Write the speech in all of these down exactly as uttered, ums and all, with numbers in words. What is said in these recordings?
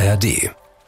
R D.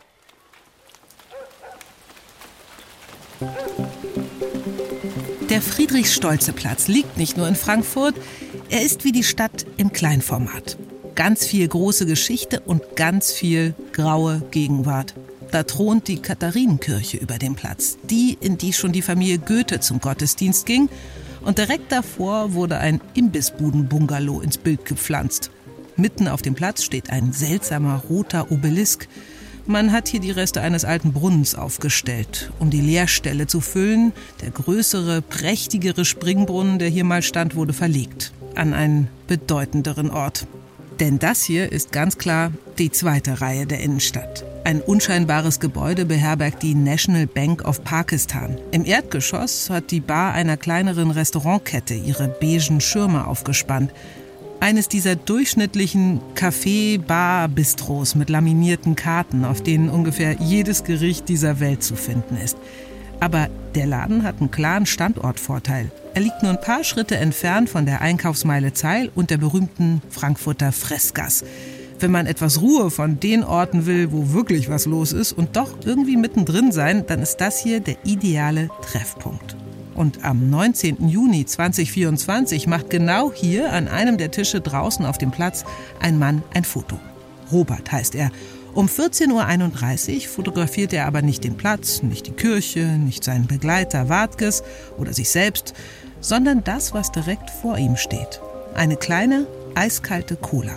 Der Friedrich-Stoltze-Platz liegt nicht nur in Frankfurt, er ist wie die Stadt im Kleinformat. Ganz viel große Geschichte und ganz viel graue Gegenwart. Da thront die Katharinenkirche über dem Platz, die, in die schon die Familie Goethe zum Gottesdienst ging. Und direkt davor wurde ein Imbissbuden-Bungalow ins Bild gepflanzt. Mitten auf dem Platz steht ein seltsamer roter Obelisk. Man hat hier die Reste eines alten Brunnens aufgestellt, um die Leerstelle zu füllen. Der größere, prächtigere Springbrunnen, der hier mal stand, wurde verlegt an einen bedeutenderen Ort. Denn das hier ist ganz klar die zweite Reihe der Innenstadt. Ein unscheinbares Gebäude beherbergt die National Bank of Pakistan. Im Erdgeschoss hat die Bar einer kleineren Restaurantkette ihre beigen Schirme aufgespannt. Eines dieser durchschnittlichen Café-Bar-Bistros mit laminierten Karten, auf denen ungefähr jedes Gericht dieser Welt zu finden ist. Aber der Laden hat einen klaren Standortvorteil. Er liegt nur ein paar Schritte entfernt von der Einkaufsmeile Zeil und der berühmten Frankfurter Fressgasse. Wenn man etwas Ruhe von den Orten will, wo wirklich was los ist und doch irgendwie mittendrin sein, dann ist das hier der ideale Treffpunkt. Und am neunzehnten Juni zweitausendvierundzwanzig macht genau hier an einem der Tische draußen auf dem Platz ein Mann ein Foto. Robert heißt er. Um vierzehn Uhr einunddreißig fotografiert er aber nicht den Platz, nicht die Kirche, nicht seinen Begleiter Wartges oder sich selbst, sondern das, was direkt vor ihm steht. Eine kleine, eiskalte Cola.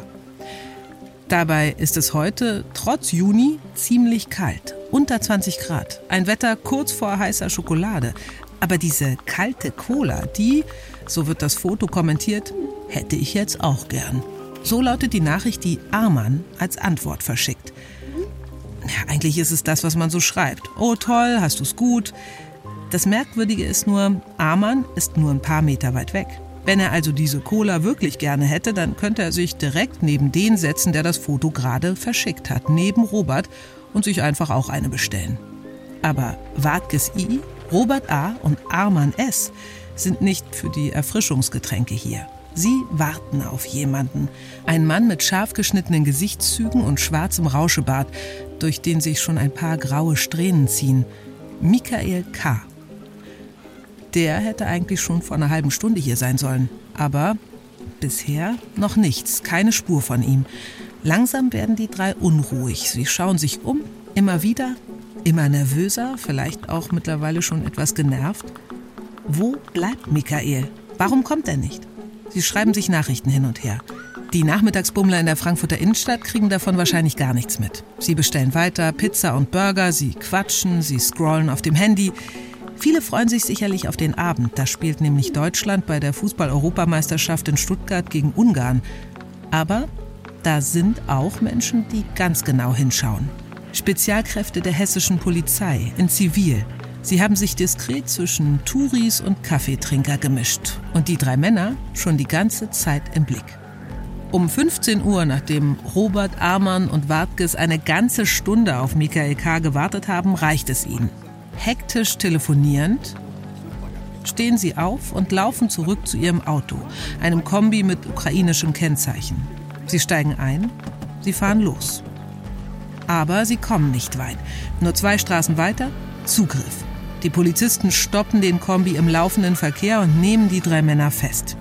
Dabei ist es heute, trotz Juni, ziemlich kalt. Unter zwanzig Grad. Ein Wetter kurz vor heißer Schokolade. Aber diese kalte Cola, die, so wird das Foto kommentiert, hätte ich jetzt auch gern. So lautet die Nachricht, die Arman als Antwort verschickt. Ja, eigentlich ist es das, was man so schreibt. Oh toll, hast du's gut. Das Merkwürdige ist nur, Arman ist nur ein paar Meter weit weg. Wenn er also diese Cola wirklich gerne hätte, dann könnte er sich direkt neben den setzen, der das Foto gerade verschickt hat, neben Robert, und sich einfach auch eine bestellen. Aber Wartges I, Robert A. und Arman S. sind nicht für die Erfrischungsgetränke hier. Sie warten auf jemanden. Ein Mann mit scharf geschnittenen Gesichtszügen und schwarzem Rauschebart, durch den sich schon ein paar graue Strähnen ziehen. Michael K. Der hätte eigentlich schon vor einer halben Stunde hier sein sollen. Aber bisher noch nichts, keine Spur von ihm. Langsam werden die drei unruhig. Sie schauen sich um, immer wieder, immer nervöser, vielleicht auch mittlerweile schon etwas genervt. Wo bleibt Michael? Warum kommt er nicht? Sie schreiben sich Nachrichten hin und her. Die Nachmittagsbummler in der Frankfurter Innenstadt kriegen davon wahrscheinlich gar nichts mit. Sie bestellen weiter Pizza und Burger, sie quatschen, sie scrollen auf dem Handy. Viele freuen sich sicherlich auf den Abend. Da spielt nämlich Deutschland bei der Fußball-Europameisterschaft in Stuttgart gegen Ungarn. Aber da sind auch Menschen, die ganz genau hinschauen. Spezialkräfte der hessischen Polizei in Zivil. Sie haben sich diskret zwischen Touris und Kaffeetrinker gemischt. Und die drei Männer schon die ganze Zeit im Blick. Um fünfzehn Uhr, nachdem Robert, Arman und Wartges eine ganze Stunde auf Michael K. gewartet haben, reicht es ihnen. Hektisch telefonierend stehen sie auf und laufen zurück zu ihrem Auto, einem Kombi mit ukrainischem Kennzeichen. Sie steigen ein, sie fahren los. Aber sie kommen nicht weit. Nur zwei Straßen weiter, Zugriff. Die Polizisten stoppen den Kombi im laufenden Verkehr und nehmen die drei Männer fest.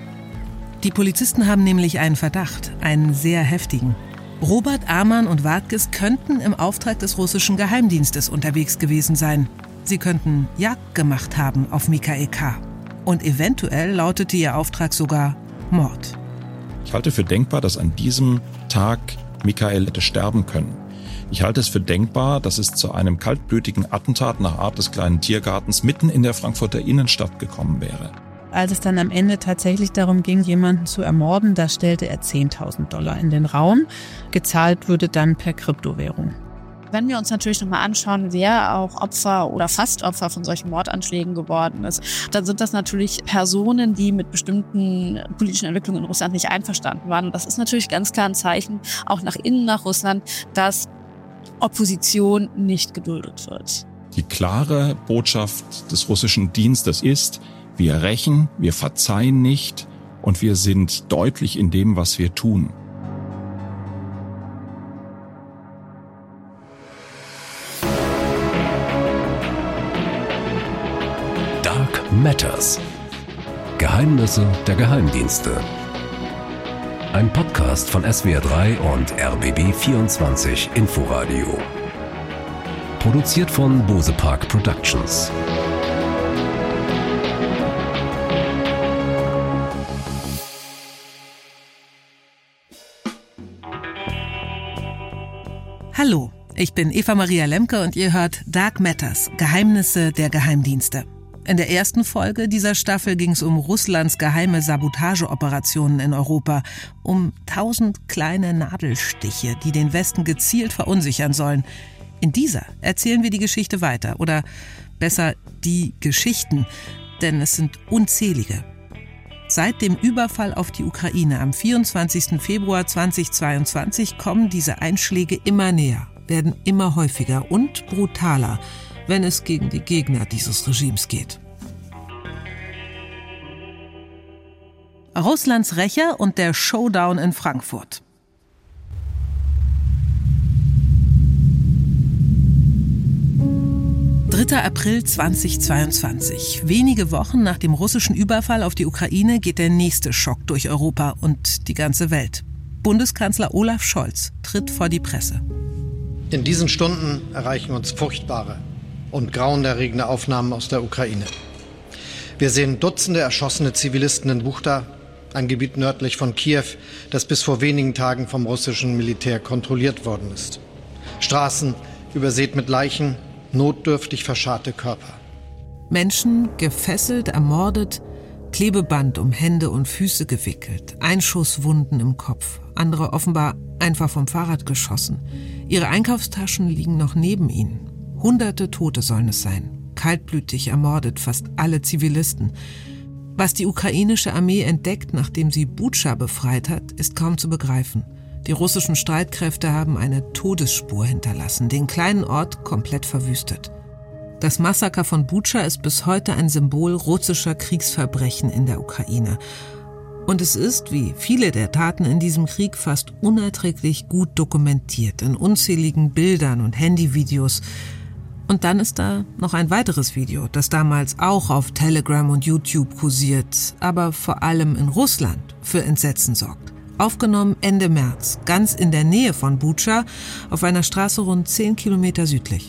Die Polizisten haben nämlich einen Verdacht, einen sehr heftigen. Robert, Arman und Wartges könnten im Auftrag des russischen Geheimdienstes unterwegs gewesen sein. Sie könnten Jagd gemacht haben auf Michael K. Und eventuell lautete ihr Auftrag sogar Mord. Ich halte für denkbar, dass an diesem Tag Michael hätte sterben können. Ich halte es für denkbar, dass es zu einem kaltblütigen Attentat nach Art des kleinen Tiergartens mitten in der Frankfurter Innenstadt gekommen wäre. Als es dann am Ende tatsächlich darum ging, jemanden zu ermorden, da stellte er zehntausend Dollar in den Raum. Gezahlt würde dann per Kryptowährung. Wenn wir uns natürlich nochmal anschauen, wer auch Opfer oder fast Opfer von solchen Mordanschlägen geworden ist, dann sind das natürlich Personen, die mit bestimmten politischen Entwicklungen in Russland nicht einverstanden waren. Und das ist natürlich ganz klar ein Zeichen, auch nach innen, nach Russland, dass Opposition nicht geduldet wird. Die klare Botschaft des russischen Dienstes ist, wir rächen, wir verzeihen nicht und wir sind deutlich in dem, was wir tun. Matters. Geheimnisse der Geheimdienste. Ein Podcast von S W R drei und R B B vierundzwanzig Inforadio. Produziert von Bose Park Productions. Hallo, ich bin Eva Maria Lemke und ihr hört Dark Matters, Geheimnisse der Geheimdienste. In der ersten Folge dieser Staffel ging es um Russlands geheime Sabotageoperationen in Europa, um tausend kleine Nadelstiche, die den Westen gezielt verunsichern sollen. In dieser erzählen wir die Geschichte weiter, oder besser die Geschichten, denn es sind unzählige. Seit dem Überfall auf die Ukraine am vierundzwanzigsten Februar zweitausendzweiundzwanzig kommen diese Einschläge immer näher, werden immer häufiger und brutaler, wenn es gegen die Gegner dieses Regimes geht. Russlands Rächer und der Showdown in Frankfurt. dritter April zweitausendzweiundzwanzig. Wenige Wochen nach dem russischen Überfall auf die Ukraine geht der nächste Schock durch Europa und die ganze Welt. Bundeskanzler Olaf Scholz tritt vor die Presse. In diesen Stunden erreichen uns furchtbare und grauenerregende Aufnahmen aus der Ukraine. Wir sehen Dutzende erschossene Zivilisten in Buchta, ein Gebiet nördlich von Kiew, das bis vor wenigen Tagen vom russischen Militär kontrolliert worden ist. Straßen übersät mit Leichen, notdürftig verscharrte Körper. Menschen gefesselt, ermordet, Klebeband um Hände und Füße gewickelt, Einschusswunden im Kopf, andere offenbar einfach vom Fahrrad geschossen. Ihre Einkaufstaschen liegen noch neben ihnen. Hunderte Tote sollen es sein, kaltblütig ermordet, fast alle Zivilisten. Was die ukrainische Armee entdeckt, nachdem sie Butscha befreit hat, ist kaum zu begreifen. Die russischen Streitkräfte haben eine Todesspur hinterlassen, den kleinen Ort komplett verwüstet. Das Massaker von Butscha ist bis heute ein Symbol russischer Kriegsverbrechen in der Ukraine. Und es ist, wie viele der Taten in diesem Krieg, fast unerträglich gut dokumentiert in unzähligen Bildern und Handyvideos. Und dann ist da noch ein weiteres Video, das damals auch auf Telegram und YouTube kursiert, aber vor allem in Russland für Entsetzen sorgt. Aufgenommen Ende März, ganz in der Nähe von Butscha, auf einer Straße rund zehn Kilometer südlich.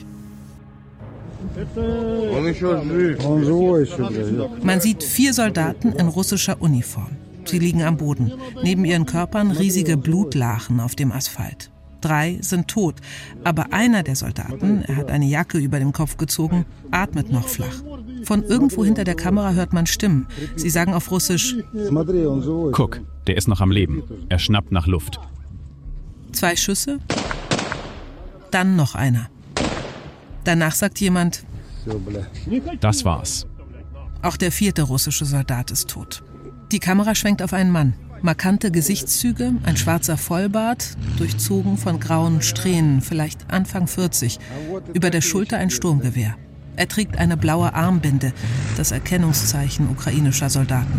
Man sieht vier Soldaten in russischer Uniform. Sie liegen am Boden, neben ihren Körpern riesige Blutlachen auf dem Asphalt. Drei sind tot, aber einer der Soldaten, er hat eine Jacke über dem Kopf gezogen, atmet noch flach. Von irgendwo hinter der Kamera hört man Stimmen. Sie sagen auf Russisch: Guck, der ist noch am Leben. Er schnappt nach Luft. Zwei Schüsse, dann noch einer. Danach sagt jemand: Das war's. Auch der vierte russische Soldat ist tot. Die Kamera schwenkt auf einen Mann. Markante Gesichtszüge, ein schwarzer Vollbart, durchzogen von grauen Strähnen, vielleicht Anfang vierzig. Über der Schulter ein Sturmgewehr. Er trägt eine blaue Armbinde, das Erkennungszeichen ukrainischer Soldaten.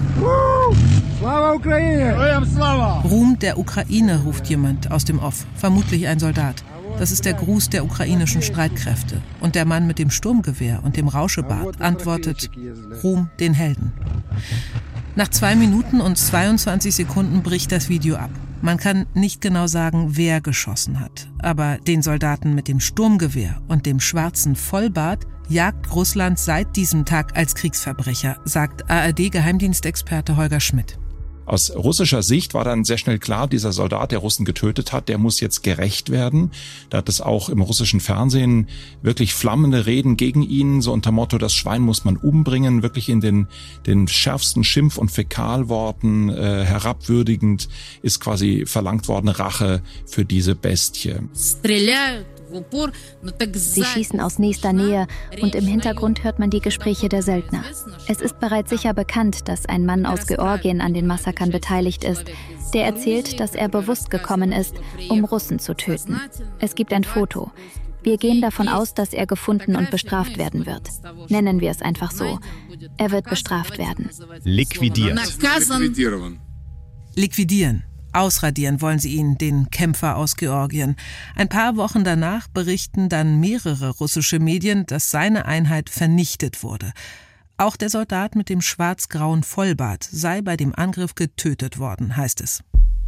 Ruhm der Ukraine, ruft jemand aus dem Off, vermutlich ein Soldat. Das ist der Gruß der ukrainischen Streitkräfte. Und der Mann mit dem Sturmgewehr und dem Rauschebart antwortet: Ruhm den Helden. Nach zwei Minuten und zweiundzwanzig Sekunden bricht das Video ab. Man kann nicht genau sagen, wer geschossen hat. Aber den Soldaten mit dem Sturmgewehr und dem schwarzen Vollbart jagt Russland seit diesem Tag als Kriegsverbrecher, sagt A R D-Geheimdienstexperte Holger Schmidt. Aus russischer Sicht war dann sehr schnell klar, dieser Soldat, der Russen getötet hat, der muss jetzt gerächt werden. Da hat es auch im russischen Fernsehen wirklich flammende Reden gegen ihn, so unter Motto, das Schwein muss man umbringen, wirklich in den, den schärfsten Schimpf- und Fäkalworten äh, herabwürdigend ist quasi verlangt worden, Rache für diese Bestie. Sie schießen aus nächster Nähe und im Hintergrund hört man die Gespräche der Söldner. Es ist bereits sicher bekannt, dass ein Mann aus Georgien an den Massakern beteiligt ist. Der erzählt, dass er bewusst gekommen ist, um Russen zu töten. Es gibt ein Foto. Wir gehen davon aus, dass er gefunden und bestraft werden wird. Nennen wir es einfach so. Er wird bestraft werden. Liquidiert. Liquidieren. Ausradieren wollen sie ihn, den Kämpfer aus Georgien. Ein paar Wochen danach berichten dann mehrere russische Medien, dass seine Einheit vernichtet wurde. Auch der Soldat mit dem schwarz-grauen Vollbart sei bei dem Angriff getötet worden, heißt es.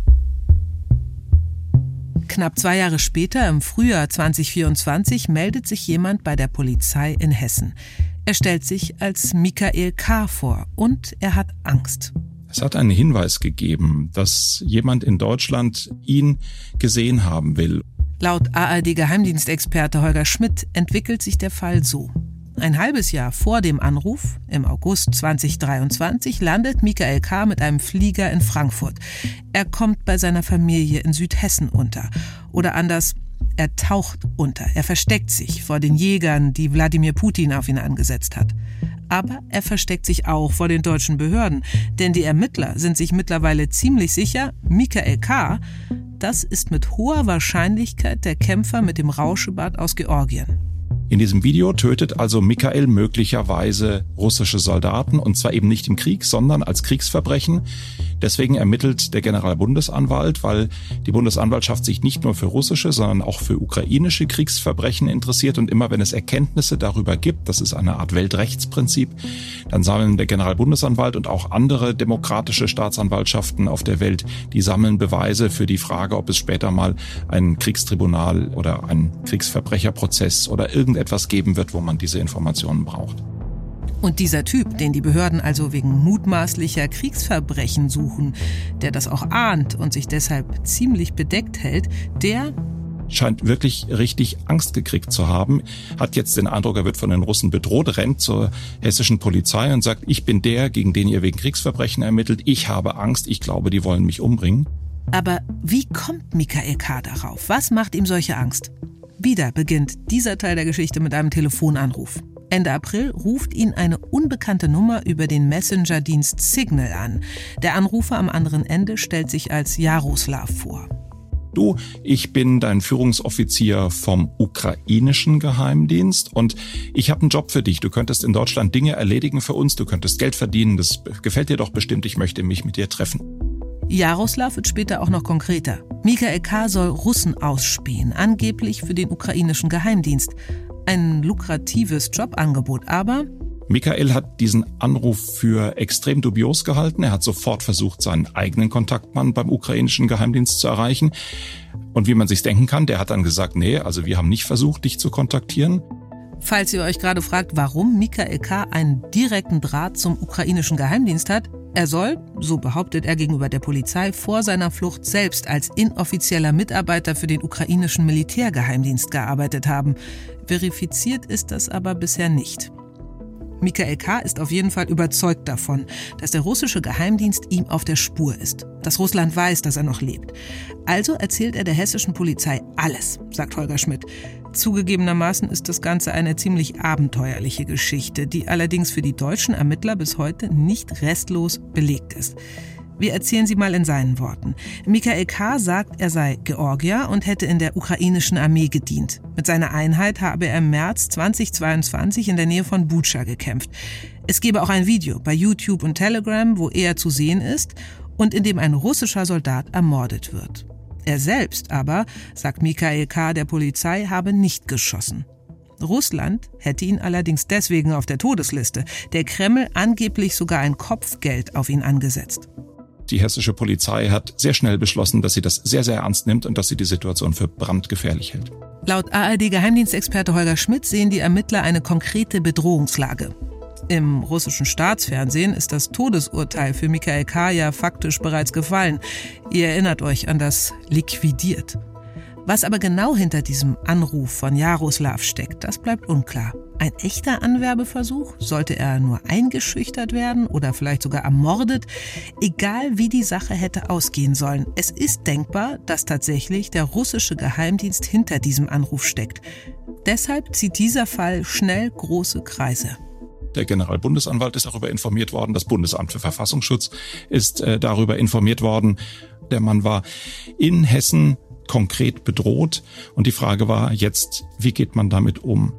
Knapp zwei Jahre später, im Frühjahr zwanzig vierundzwanzig, meldet sich jemand bei der Polizei in Hessen. Er stellt sich als Michael K. vor und er hat Angst. Es hat einen Hinweis gegeben, dass jemand in Deutschland ihn gesehen haben will. Laut A R D-Geheimdienstexperte Holger Schmidt entwickelt sich der Fall so. Ein halbes Jahr vor dem Anruf, im August zwanzig dreiundzwanzig, landet Michael K. mit einem Flieger in Frankfurt. Er kommt bei seiner Familie in Südhessen unter. Oder anders, er taucht unter. Er versteckt sich vor den Jägern, die Wladimir Putin auf ihn angesetzt hat. Aber er versteckt sich auch vor den deutschen Behörden. Denn die Ermittler sind sich mittlerweile ziemlich sicher, Michael K., das ist mit hoher Wahrscheinlichkeit der Kämpfer mit dem Rauschebart aus Georgien. In diesem Video tötet also Michael möglicherweise russische Soldaten, und zwar eben nicht im Krieg, sondern als Kriegsverbrechen. Deswegen ermittelt der Generalbundesanwalt, weil die Bundesanwaltschaft sich nicht nur für russische, sondern auch für ukrainische Kriegsverbrechen interessiert. Und immer wenn es Erkenntnisse darüber gibt, das ist eine Art Weltrechtsprinzip, dann sammeln der Generalbundesanwalt und auch andere demokratische Staatsanwaltschaften auf der Welt, die sammeln Beweise für die Frage, ob es später mal ein Kriegstribunal oder einen Kriegsverbrecherprozess oder irgendetwas geben wird, wo man diese Informationen braucht. Und dieser Typ, den die Behörden also wegen mutmaßlicher Kriegsverbrechen suchen, der das auch ahnt und sich deshalb ziemlich bedeckt hält, der scheint wirklich richtig Angst gekriegt zu haben, hat jetzt den Eindruck, er wird von den Russen bedroht, rennt zur hessischen Polizei und sagt, ich bin der, gegen den ihr wegen Kriegsverbrechen ermittelt, ich habe Angst, ich glaube, die wollen mich umbringen. Aber wie kommt Michael K. darauf? Was macht ihm solche Angst? Wieder beginnt dieser Teil der Geschichte mit einem Telefonanruf. Ende April ruft ihn eine unbekannte Nummer über den Messenger-Dienst Signal an. Der Anrufer am anderen Ende stellt sich als Jaroslav vor. Du, ich bin dein Führungsoffizier vom ukrainischen Geheimdienst und ich habe einen Job für dich. Du könntest in Deutschland Dinge erledigen für uns, du könntest Geld verdienen, das gefällt dir doch bestimmt, ich möchte mich mit dir treffen. Jaroslav wird später auch noch konkreter. Michael K. soll Russen ausspähen, angeblich für den ukrainischen Geheimdienst. Ein lukratives Jobangebot, aber Michael hat diesen Anruf für extrem dubios gehalten. Er hat sofort versucht, seinen eigenen Kontaktmann beim ukrainischen Geheimdienst zu erreichen. Und wie man sich denken kann, der hat dann gesagt, nee, also wir haben nicht versucht, dich zu kontaktieren. Falls ihr euch gerade fragt, warum Michael K. einen direkten Draht zum ukrainischen Geheimdienst hat, er soll, so behauptet er gegenüber der Polizei, vor seiner Flucht selbst als inoffizieller Mitarbeiter für den ukrainischen Militärgeheimdienst gearbeitet haben. Verifiziert ist das aber bisher nicht. Michael K. ist auf jeden Fall überzeugt davon, dass der russische Geheimdienst ihm auf der Spur ist, dass Russland weiß, dass er noch lebt. Also erzählt er der hessischen Polizei alles, sagt Holger Schmidt. Zugegebenermaßen ist das Ganze eine ziemlich abenteuerliche Geschichte, die allerdings für die deutschen Ermittler bis heute nicht restlos belegt ist. Wir erzählen sie mal in seinen Worten. Michael K. sagt, er sei Georgier und hätte in der ukrainischen Armee gedient. Mit seiner Einheit habe er im März zweitausendzweiundzwanzig in der Nähe von Butscha gekämpft. Es gebe auch ein Video bei YouTube und Telegram, wo er zu sehen ist und in dem ein russischer Soldat ermordet wird. Er selbst aber, sagt Michael K. der Polizei, habe nicht geschossen. Russland hätte ihn allerdings deswegen auf der Todesliste. Der Kreml angeblich sogar ein Kopfgeld auf ihn angesetzt. Die hessische Polizei hat sehr schnell beschlossen, dass sie das sehr, sehr ernst nimmt und dass sie die Situation für brandgefährlich hält. Laut A R D-Geheimdienstexperte Holger Schmidt sehen die Ermittler eine konkrete Bedrohungslage. Im russischen Staatsfernsehen ist das Todesurteil für Michael K. ja faktisch bereits gefallen. Ihr erinnert euch an das Liquidiert. Was aber genau hinter diesem Anruf von Jaroslav steckt, das bleibt unklar. Ein echter Anwerbeversuch? Sollte er nur eingeschüchtert werden oder vielleicht sogar ermordet? Egal wie die Sache hätte ausgehen sollen, es ist denkbar, dass tatsächlich der russische Geheimdienst hinter diesem Anruf steckt. Deshalb zieht dieser Fall schnell große Kreise. Der Generalbundesanwalt ist darüber informiert worden, das Bundesamt für Verfassungsschutz ist äh, darüber informiert worden. Der Mann war in Hessen konkret bedroht und die Frage war jetzt, wie geht man damit um?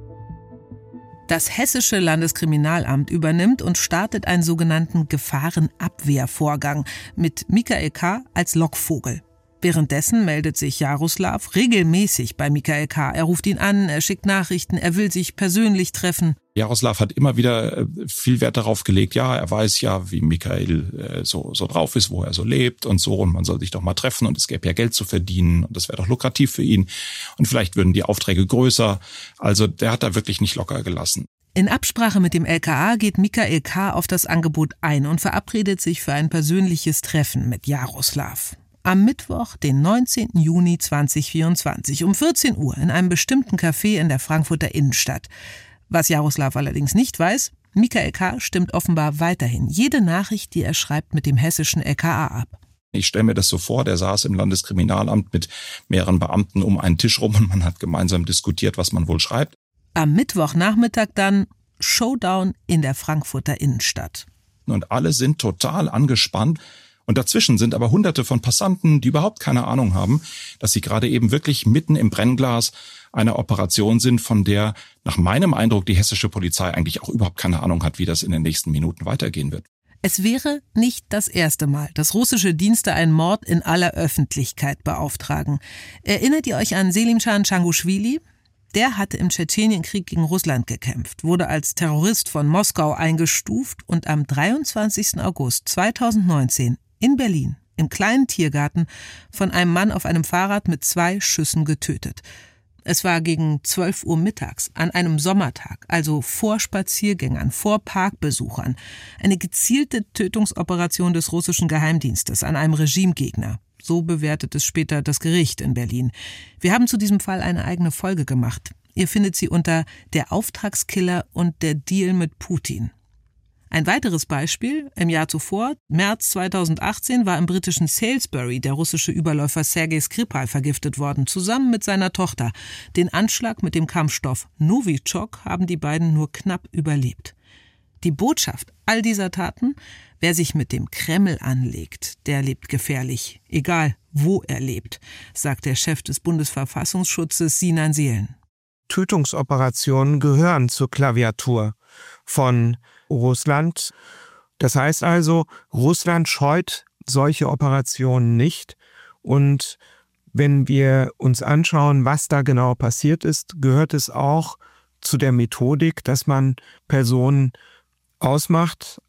Das hessische Landeskriminalamt übernimmt und startet einen sogenannten Gefahrenabwehrvorgang mit Michael K. als Lockvogel. Währenddessen meldet sich Jaroslav regelmäßig bei Michael K. Er ruft ihn an, er schickt Nachrichten, er will sich persönlich treffen. Jaroslav hat immer wieder viel Wert darauf gelegt, ja, er weiß ja, wie Michael so, so drauf ist, wo er so lebt und so, und man soll sich doch mal treffen und es gäbe ja Geld zu verdienen und das wäre doch lukrativ für ihn und vielleicht würden die Aufträge größer. Also der hat da wirklich nicht locker gelassen. In Absprache mit dem L K A geht Michael K. auf das Angebot ein und verabredet sich für ein persönliches Treffen mit Jaroslav. Am Mittwoch, den neunzehnten Juni zweitausendvierundzwanzig, um vierzehn Uhr in einem bestimmten Café in der Frankfurter Innenstadt. Was Jaroslav allerdings nicht weiß, Michael K. stimmt offenbar weiterhin jede Nachricht, die er schreibt, mit dem hessischen L K A ab. Ich stelle mir das so vor, der saß im Landeskriminalamt mit mehreren Beamten um einen Tisch rum und man hat gemeinsam diskutiert, was man wohl schreibt. Am Mittwochnachmittag dann Showdown in der Frankfurter Innenstadt. Und alle sind total angespannt. Und dazwischen sind aber hunderte von Passanten, die überhaupt keine Ahnung haben, dass sie gerade eben wirklich mitten im Brennglas einer Operation sind, von der nach meinem Eindruck die hessische Polizei eigentlich auch überhaupt keine Ahnung hat, wie das in den nächsten Minuten weitergehen wird. Es wäre nicht das erste Mal, dass russische Dienste einen Mord in aller Öffentlichkeit beauftragen. Erinnert ihr euch an Selimschan Tschaguschwili? Der hatte im Tschetschenienkrieg gegen Russland gekämpft, wurde als Terrorist von Moskau eingestuft und am dreiundzwanzigsten August zweitausendneunzehn in Berlin im kleinen Tiergarten von einem Mann auf einem Fahrrad mit zwei Schüssen getötet. Es war gegen zwölf Uhr mittags, an einem Sommertag, also vor Spaziergängern, vor Parkbesuchern. Eine gezielte Tötungsoperation des russischen Geheimdienstes an einem Regimegegner. So bewertet es später das Gericht in Berlin. Wir haben zu diesem Fall eine eigene Folge gemacht. Ihr findet sie unter Der Auftragskiller und der Deal mit Putin. Ein weiteres Beispiel: Im Jahr zuvor, März zweitausendachtzehn, war im britischen Salisbury der russische Überläufer Sergei Skripal vergiftet worden, zusammen mit seiner Tochter. Den Anschlag mit dem Kampfstoff Novichok haben die beiden nur knapp überlebt. Die Botschaft all dieser Taten: Wer sich mit dem Kreml anlegt, der lebt gefährlich, egal wo er lebt, sagt der Chef des Bundesverfassungsschutzes Sinan Seelen. Tötungsoperationen gehören zur Klaviatur von Russland. Das heißt also, Russland scheut solche Operationen nicht. Und wenn wir uns anschauen, was da genau passiert ist, gehört es auch zu der Methodik, dass man Personen ausmacht,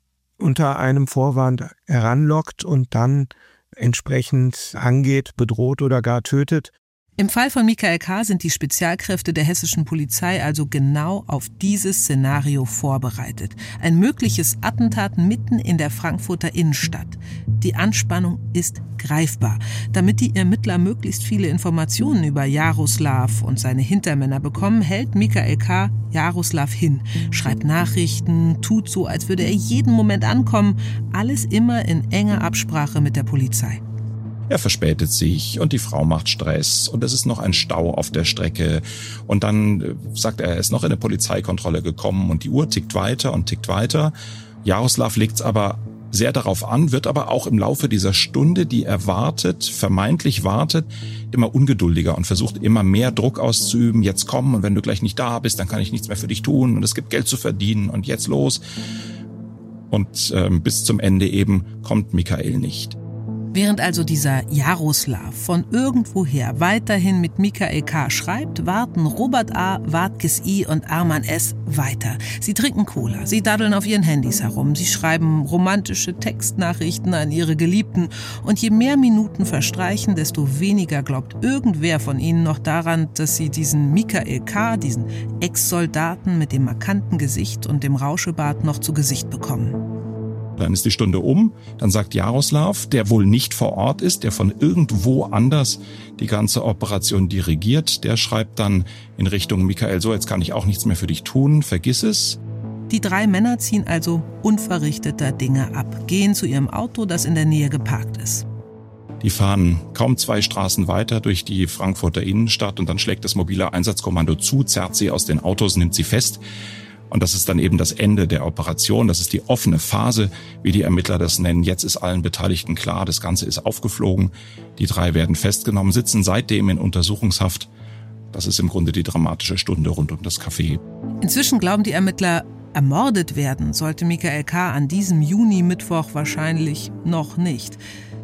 unter einem Vorwand heranlockt und dann entsprechend angeht, bedroht oder gar tötet. Im Fall von Michael K. sind die Spezialkräfte der hessischen Polizei also genau auf dieses Szenario vorbereitet. Ein mögliches Attentat mitten in der Frankfurter Innenstadt. Die Anspannung ist greifbar. Damit die Ermittler möglichst viele Informationen über Jaroslav und seine Hintermänner bekommen, hält Michael K. Jaroslav hin, schreibt Nachrichten, tut so, als würde er jeden Moment ankommen. Alles immer in enger Absprache mit der Polizei. Er verspätet sich und die Frau macht Stress und es ist noch ein Stau auf der Strecke. Und dann sagt er, er ist noch in eine Polizeikontrolle gekommen und die Uhr tickt weiter und tickt weiter. Jaroslav legt es aber sehr darauf an, wird aber auch im Laufe dieser Stunde, die er wartet, vermeintlich wartet, immer ungeduldiger und versucht immer mehr Druck auszuüben. Jetzt komm, und wenn du gleich nicht da bist, dann kann ich nichts mehr für dich tun und es gibt Geld zu verdienen und jetzt los. Und äh, bis zum Ende eben kommt Michael nicht. Während also dieser Jaroslav von irgendwoher weiterhin mit Michael K. schreibt, warten Robert A., Wartkes I. und Arman S. weiter. Sie trinken Cola, sie daddeln auf ihren Handys herum, sie schreiben romantische Textnachrichten an ihre Geliebten. Und je mehr Minuten verstreichen, desto weniger glaubt irgendwer von ihnen noch daran, dass sie diesen Michael K., diesen Ex-Soldaten mit dem markanten Gesicht und dem Rauschebart noch zu Gesicht bekommen. Dann ist die Stunde um, dann sagt Jaroslav, der wohl nicht vor Ort ist, der von irgendwo anders die ganze Operation dirigiert, der schreibt dann in Richtung Michael, so, jetzt kann ich auch nichts mehr für dich tun, vergiss es. Die drei Männer ziehen also unverrichteter Dinge ab, gehen zu ihrem Auto, das in der Nähe geparkt ist. Die fahren kaum zwei Straßen weiter durch die Frankfurter Innenstadt und dann schlägt das mobile Einsatzkommando zu, zerrt sie aus den Autos, nimmt sie fest. Und das ist dann eben das Ende der Operation. Das ist die offene Phase, wie die Ermittler das nennen. Jetzt ist allen Beteiligten klar, das Ganze ist aufgeflogen. Die drei werden festgenommen, sitzen seitdem in Untersuchungshaft. Das ist im Grunde die dramatische Stunde rund um das Café. Inzwischen glauben die Ermittler, ermordet werden sollte Michael K. an diesem Juni-Mittwoch wahrscheinlich noch nicht.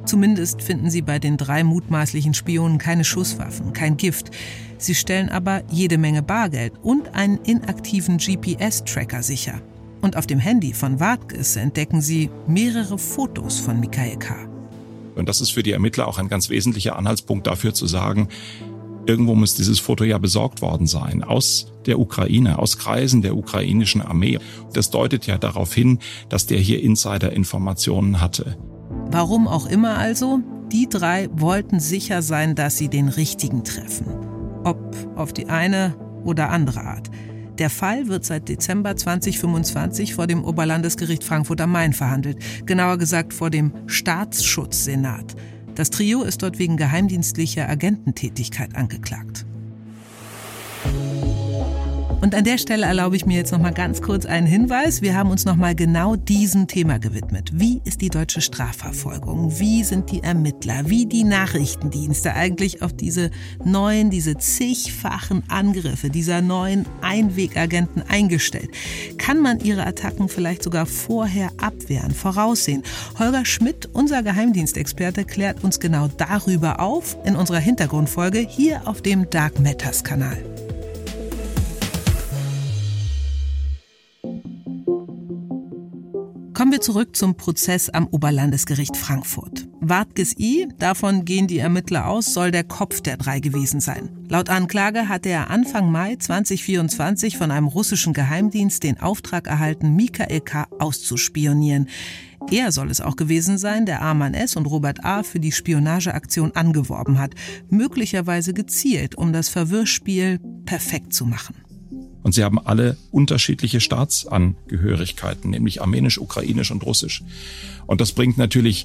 Zumindest finden sie bei den drei mutmaßlichen Spionen keine Schusswaffen, kein Gift. Sie stellen aber jede Menge Bargeld und einen inaktiven G P S-Tracker sicher. Und auf dem Handy von Wartges entdecken sie mehrere Fotos von Michael K. Und das ist für die Ermittler auch ein ganz wesentlicher Anhaltspunkt dafür zu sagen, irgendwo muss dieses Foto ja besorgt worden sein, aus der Ukraine, aus Kreisen der ukrainischen Armee. Das deutet ja darauf hin, dass der hier Insider-Informationen hatte. Warum auch immer also, die drei wollten sicher sein, dass sie den Richtigen treffen. Ob auf die eine oder andere Art. Der Fall wird seit Dezember zweitausendfünfundzwanzig vor dem Oberlandesgericht Frankfurt am Main verhandelt. Genauer gesagt vor dem Staatsschutzsenat. Das Trio ist dort wegen geheimdienstlicher Agententätigkeit angeklagt. Und an der Stelle erlaube ich mir jetzt noch mal ganz kurz einen Hinweis. Wir haben uns noch mal genau diesem Thema gewidmet. Wie ist die deutsche Strafverfolgung? Wie sind die Ermittler? Wie die Nachrichtendienste eigentlich auf diese neuen, diese zigfachen Angriffe dieser neuen Einwegagenten eingestellt? Kann man ihre Attacken vielleicht sogar vorher abwehren, voraussehen? Holger Schmidt, unser Geheimdienstexperte, klärt uns genau darüber auf in unserer Hintergrundfolge hier auf dem Dark Matters Kanal. Kommen wir zurück zum Prozess am Oberlandesgericht Frankfurt. Wartges I, davon gehen die Ermittler aus, soll der Kopf der drei gewesen sein. Laut Anklage hatte er Anfang Mai zweitausendvierundzwanzig von einem russischen Geheimdienst den Auftrag erhalten, Michael K. auszuspionieren. Er soll es auch gewesen sein, der Arman S. und Robert A. für die Spionageaktion angeworben hat, möglicherweise gezielt, um das Verwirrspiel perfekt zu machen. Und sie haben alle unterschiedliche Staatsangehörigkeiten, nämlich armenisch, ukrainisch und russisch. Und das bringt natürlich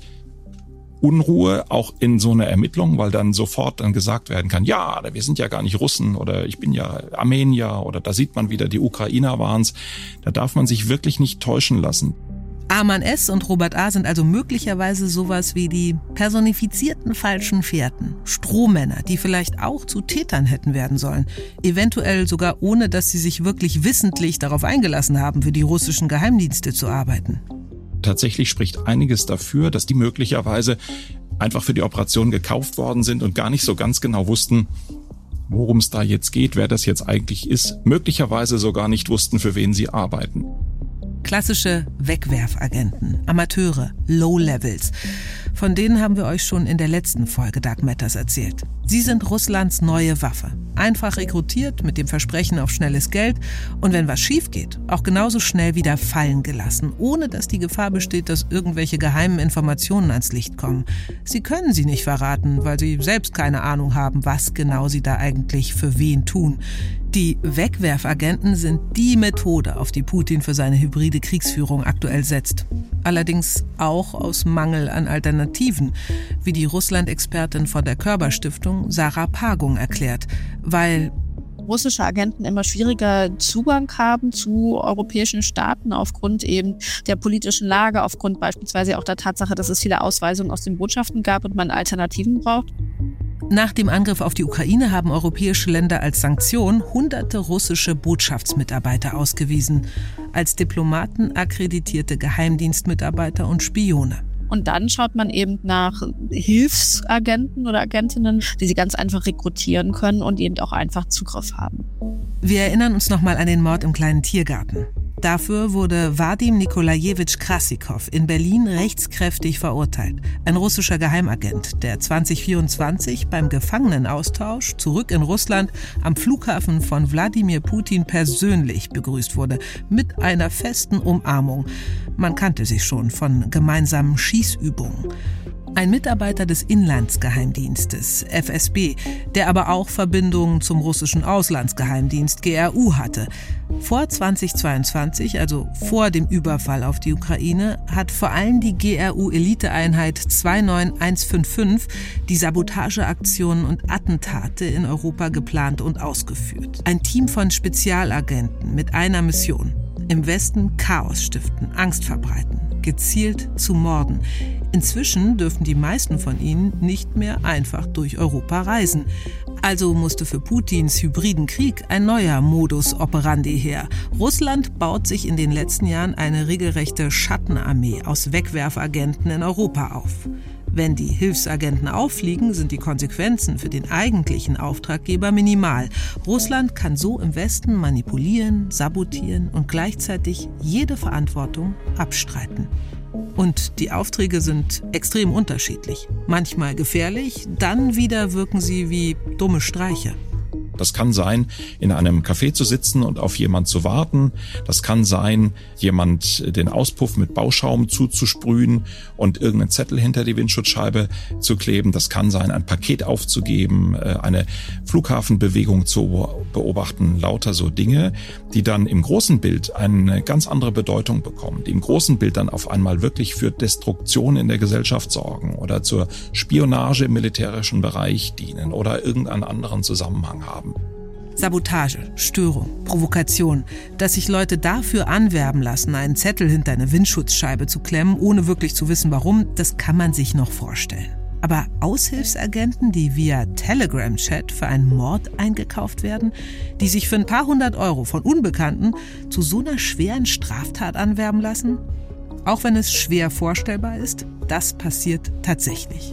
Unruhe auch in so eine Ermittlung, weil dann sofort dann gesagt werden kann, ja, wir sind ja gar nicht Russen oder ich bin ja Armenier oder da sieht man wieder, die Ukrainer waren's. Da darf man sich wirklich nicht täuschen lassen. Arman S. und Robert A. sind also möglicherweise sowas wie die personifizierten falschen Fährten. Strohmänner, die vielleicht auch zu Tätern hätten werden sollen. Eventuell sogar ohne, dass sie sich wirklich wissentlich darauf eingelassen haben, für die russischen Geheimdienste zu arbeiten. Tatsächlich spricht einiges dafür, dass die möglicherweise einfach für die Operation gekauft worden sind und gar nicht so ganz genau wussten, worum es da jetzt geht, wer das jetzt eigentlich ist. Möglicherweise sogar nicht wussten, für wen sie arbeiten. Klassische Wegwerfagenten, Amateure, Low-Levels. Von denen haben wir euch schon in der letzten Folge Dark Matters erzählt. Sie sind Russlands neue Waffe. Einfach rekrutiert mit dem Versprechen auf schnelles Geld und wenn was schief geht, auch genauso schnell wieder fallen gelassen, ohne dass die Gefahr besteht, dass irgendwelche geheimen Informationen ans Licht kommen. Sie können sie nicht verraten, weil sie selbst keine Ahnung haben, was genau sie da eigentlich für wen tun. Die Wegwerfagenten sind die Methode, auf die Putin für seine hybride Kriegsführung aktuell setzt. Allerdings auch aus Mangel an Alternativen, wie die Russland-Expertin von der Körber-Stiftung Sarah Pagung erklärt, weil russische Agenten immer schwieriger Zugang haben zu europäischen Staaten aufgrund eben der politischen Lage, aufgrund beispielsweise auch der Tatsache, dass es viele Ausweisungen aus den Botschaften gab und man Alternativen braucht. Nach dem Angriff auf die Ukraine haben europäische Länder als Sanktion hunderte russische Botschaftsmitarbeiter ausgewiesen, als Diplomaten akkreditierte Geheimdienstmitarbeiter und Spione. Und dann schaut man eben nach Hilfsagenten oder Agentinnen, die sie ganz einfach rekrutieren können und eben auch einfach Zugriff haben. Wir erinnern uns nochmal an den Mord im kleinen Tiergarten. Dafür wurde Wadim Nikolajewitsch Krassikow in Berlin rechtskräftig verurteilt. Ein russischer Geheimagent, der zweitausendvierundzwanzig beim Gefangenenaustausch zurück in Russland am Flughafen von Wladimir Putin persönlich begrüßt wurde, mit einer festen Umarmung. Man kannte sich schon von gemeinsamen Schießübungen. Ein Mitarbeiter des Inlandsgeheimdienstes, F S B, der aber auch Verbindungen zum russischen Auslandsgeheimdienst G R U hatte. Vor zweitausendzweiundzwanzig, also vor dem Überfall auf die Ukraine, hat vor allem die G R U-Eliteeinheit zwei neun eins fünf fünf die Sabotageaktionen und Attentate in Europa geplant und ausgeführt. Ein Team von Spezialagenten mit einer Mission: im Westen Chaos stiften, Angst verbreiten, gezielt zu morden. Inzwischen dürfen die meisten von ihnen nicht mehr einfach durch Europa reisen. Also musste für Putins hybriden Krieg ein neuer Modus operandi her. Russland baut sich in den letzten Jahren eine regelrechte Schattenarmee aus Wegwerfagenten in Europa auf. Wenn die Hilfsagenten auffliegen, sind die Konsequenzen für den eigentlichen Auftraggeber minimal. Russland kann so im Westen manipulieren, sabotieren und gleichzeitig jede Verantwortung abstreiten. Und die Aufträge sind extrem unterschiedlich. Manchmal gefährlich, dann wieder wirken sie wie dumme Streiche. Das kann sein, in einem Café zu sitzen und auf jemand zu warten. Das kann sein, jemand den Auspuff mit Bauschaum zuzusprühen und irgendeinen Zettel hinter die Windschutzscheibe zu kleben. Das kann sein, ein Paket aufzugeben, eine Flughafenbewegung zu beobachten. Lauter so Dinge, die dann im großen Bild eine ganz andere Bedeutung bekommen. Die im großen Bild dann auf einmal wirklich für Destruktion in der Gesellschaft sorgen oder zur Spionage im militärischen Bereich dienen oder irgendeinen anderen Zusammenhang haben. Sabotage, Störung, Provokation, dass sich Leute dafür anwerben lassen, einen Zettel hinter eine Windschutzscheibe zu klemmen, ohne wirklich zu wissen warum, das kann man sich noch vorstellen. Aber Aushilfsagenten, die via Telegram-Chat für einen Mord eingekauft werden, die sich für ein paar hundert Euro von Unbekannten zu so einer schweren Straftat anwerben lassen? Auch wenn es schwer vorstellbar ist, das passiert tatsächlich.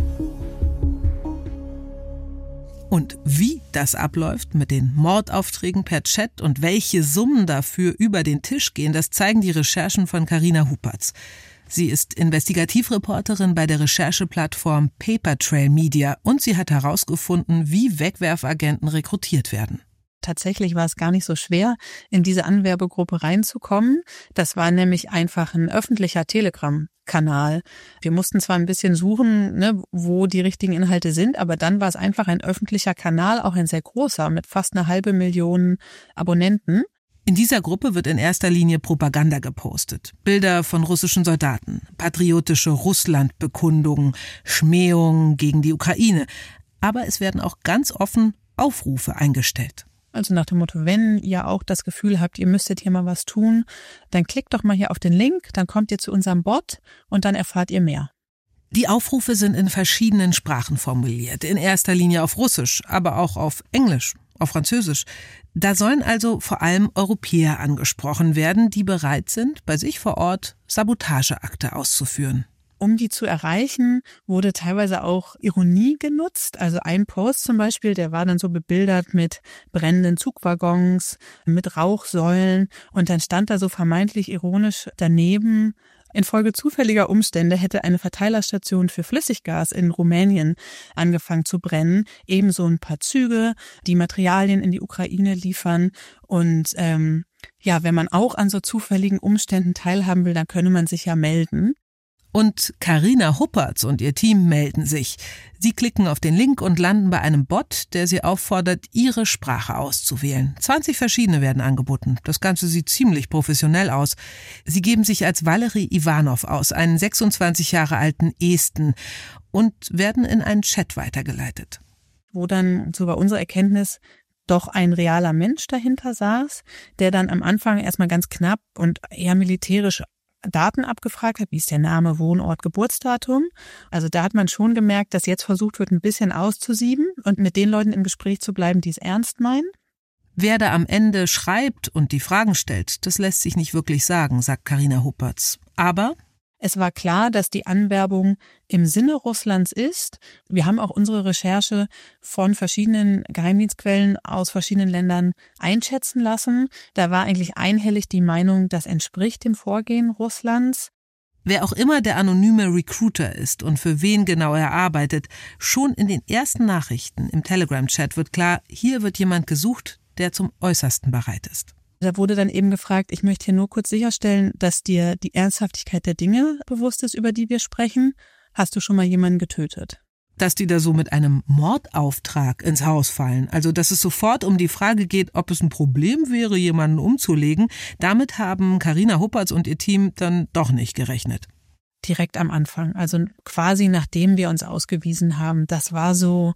Und wie das abläuft mit den Mordaufträgen per Chat und welche Summen dafür über den Tisch gehen, das zeigen die Recherchen von Carina Huppertz. Sie ist Investigativreporterin bei der Rechercheplattform Paper Trail Media und sie hat herausgefunden, wie Wegwerfagenten rekrutiert werden. Tatsächlich war es gar nicht so schwer, in diese Anwerbegruppe reinzukommen. Das war nämlich einfach ein öffentlicher Telegram-Kanal. Wir mussten zwar ein bisschen suchen, ne, wo die richtigen Inhalte sind, aber dann war es einfach ein öffentlicher Kanal, auch ein sehr großer, mit fast eine halbe Million Abonnenten. In dieser Gruppe wird in erster Linie Propaganda gepostet. Bilder von russischen Soldaten, patriotische Russlandbekundungen, Schmähungen gegen die Ukraine. Aber es werden auch ganz offen Aufrufe eingestellt. Also nach dem Motto, wenn ihr auch das Gefühl habt, ihr müsstet hier mal was tun, dann klickt doch mal hier auf den Link, dann kommt ihr zu unserem Bot und dann erfahrt ihr mehr. Die Aufrufe sind in verschiedenen Sprachen formuliert, in erster Linie auf Russisch, aber auch auf Englisch, auf Französisch. Da sollen also vor allem Europäer angesprochen werden, die bereit sind, bei sich vor Ort Sabotageakte auszuführen. Um die zu erreichen, wurde teilweise auch Ironie genutzt. Also ein Post zum Beispiel, der war dann so bebildert mit brennenden Zugwaggons, mit Rauchsäulen und dann stand da so vermeintlich ironisch daneben: Infolge zufälliger Umstände hätte eine Verteilerstation für Flüssiggas in Rumänien angefangen zu brennen. Ebenso ein paar Züge, die Materialien in die Ukraine liefern. Und ähm, ja, wenn man auch an so zufälligen Umständen teilhaben will, dann könne man sich ja melden. Und Carina Huppertz und ihr Team melden sich. Sie klicken auf den Link und landen bei einem Bot, der sie auffordert, ihre Sprache auszuwählen. zwanzig verschiedene werden angeboten. Das Ganze sieht ziemlich professionell aus. Sie geben sich als Valery Ivanov aus, einen sechsundzwanzig Jahre alten Esten, und werden in einen Chat weitergeleitet. Wo dann, so war unsere Erkenntnis, doch ein realer Mensch dahinter saß, der dann am Anfang erstmal ganz knapp und eher militärisch Daten abgefragt hat, wie ist der Name, Wohnort, Geburtsdatum. Also da hat man schon gemerkt, dass jetzt versucht wird, ein bisschen auszusieben und mit den Leuten im Gespräch zu bleiben, die es ernst meinen. Wer da am Ende schreibt und die Fragen stellt, das lässt sich nicht wirklich sagen, sagt Carina Huppertz. Aber es war klar, dass die Anwerbung im Sinne Russlands ist. Wir haben auch unsere Recherche von verschiedenen Geheimdienstquellen aus verschiedenen Ländern einschätzen lassen. Da war eigentlich einhellig die Meinung, das entspricht dem Vorgehen Russlands. Wer auch immer der anonyme Recruiter ist und für wen genau er arbeitet, schon in den ersten Nachrichten im Telegram-Chat wird klar, hier wird jemand gesucht, der zum Äußersten bereit ist. Da wurde dann eben gefragt, ich möchte hier nur kurz sicherstellen, dass dir die Ernsthaftigkeit der Dinge bewusst ist, über die wir sprechen. Hast du schon mal jemanden getötet? Dass die da so mit einem Mordauftrag ins Haus fallen, also dass es sofort um die Frage geht, ob es ein Problem wäre, jemanden umzulegen, damit haben Carina Huppertz und ihr Team dann doch nicht gerechnet. Direkt am Anfang, also quasi nachdem wir uns ausgewiesen haben, das war so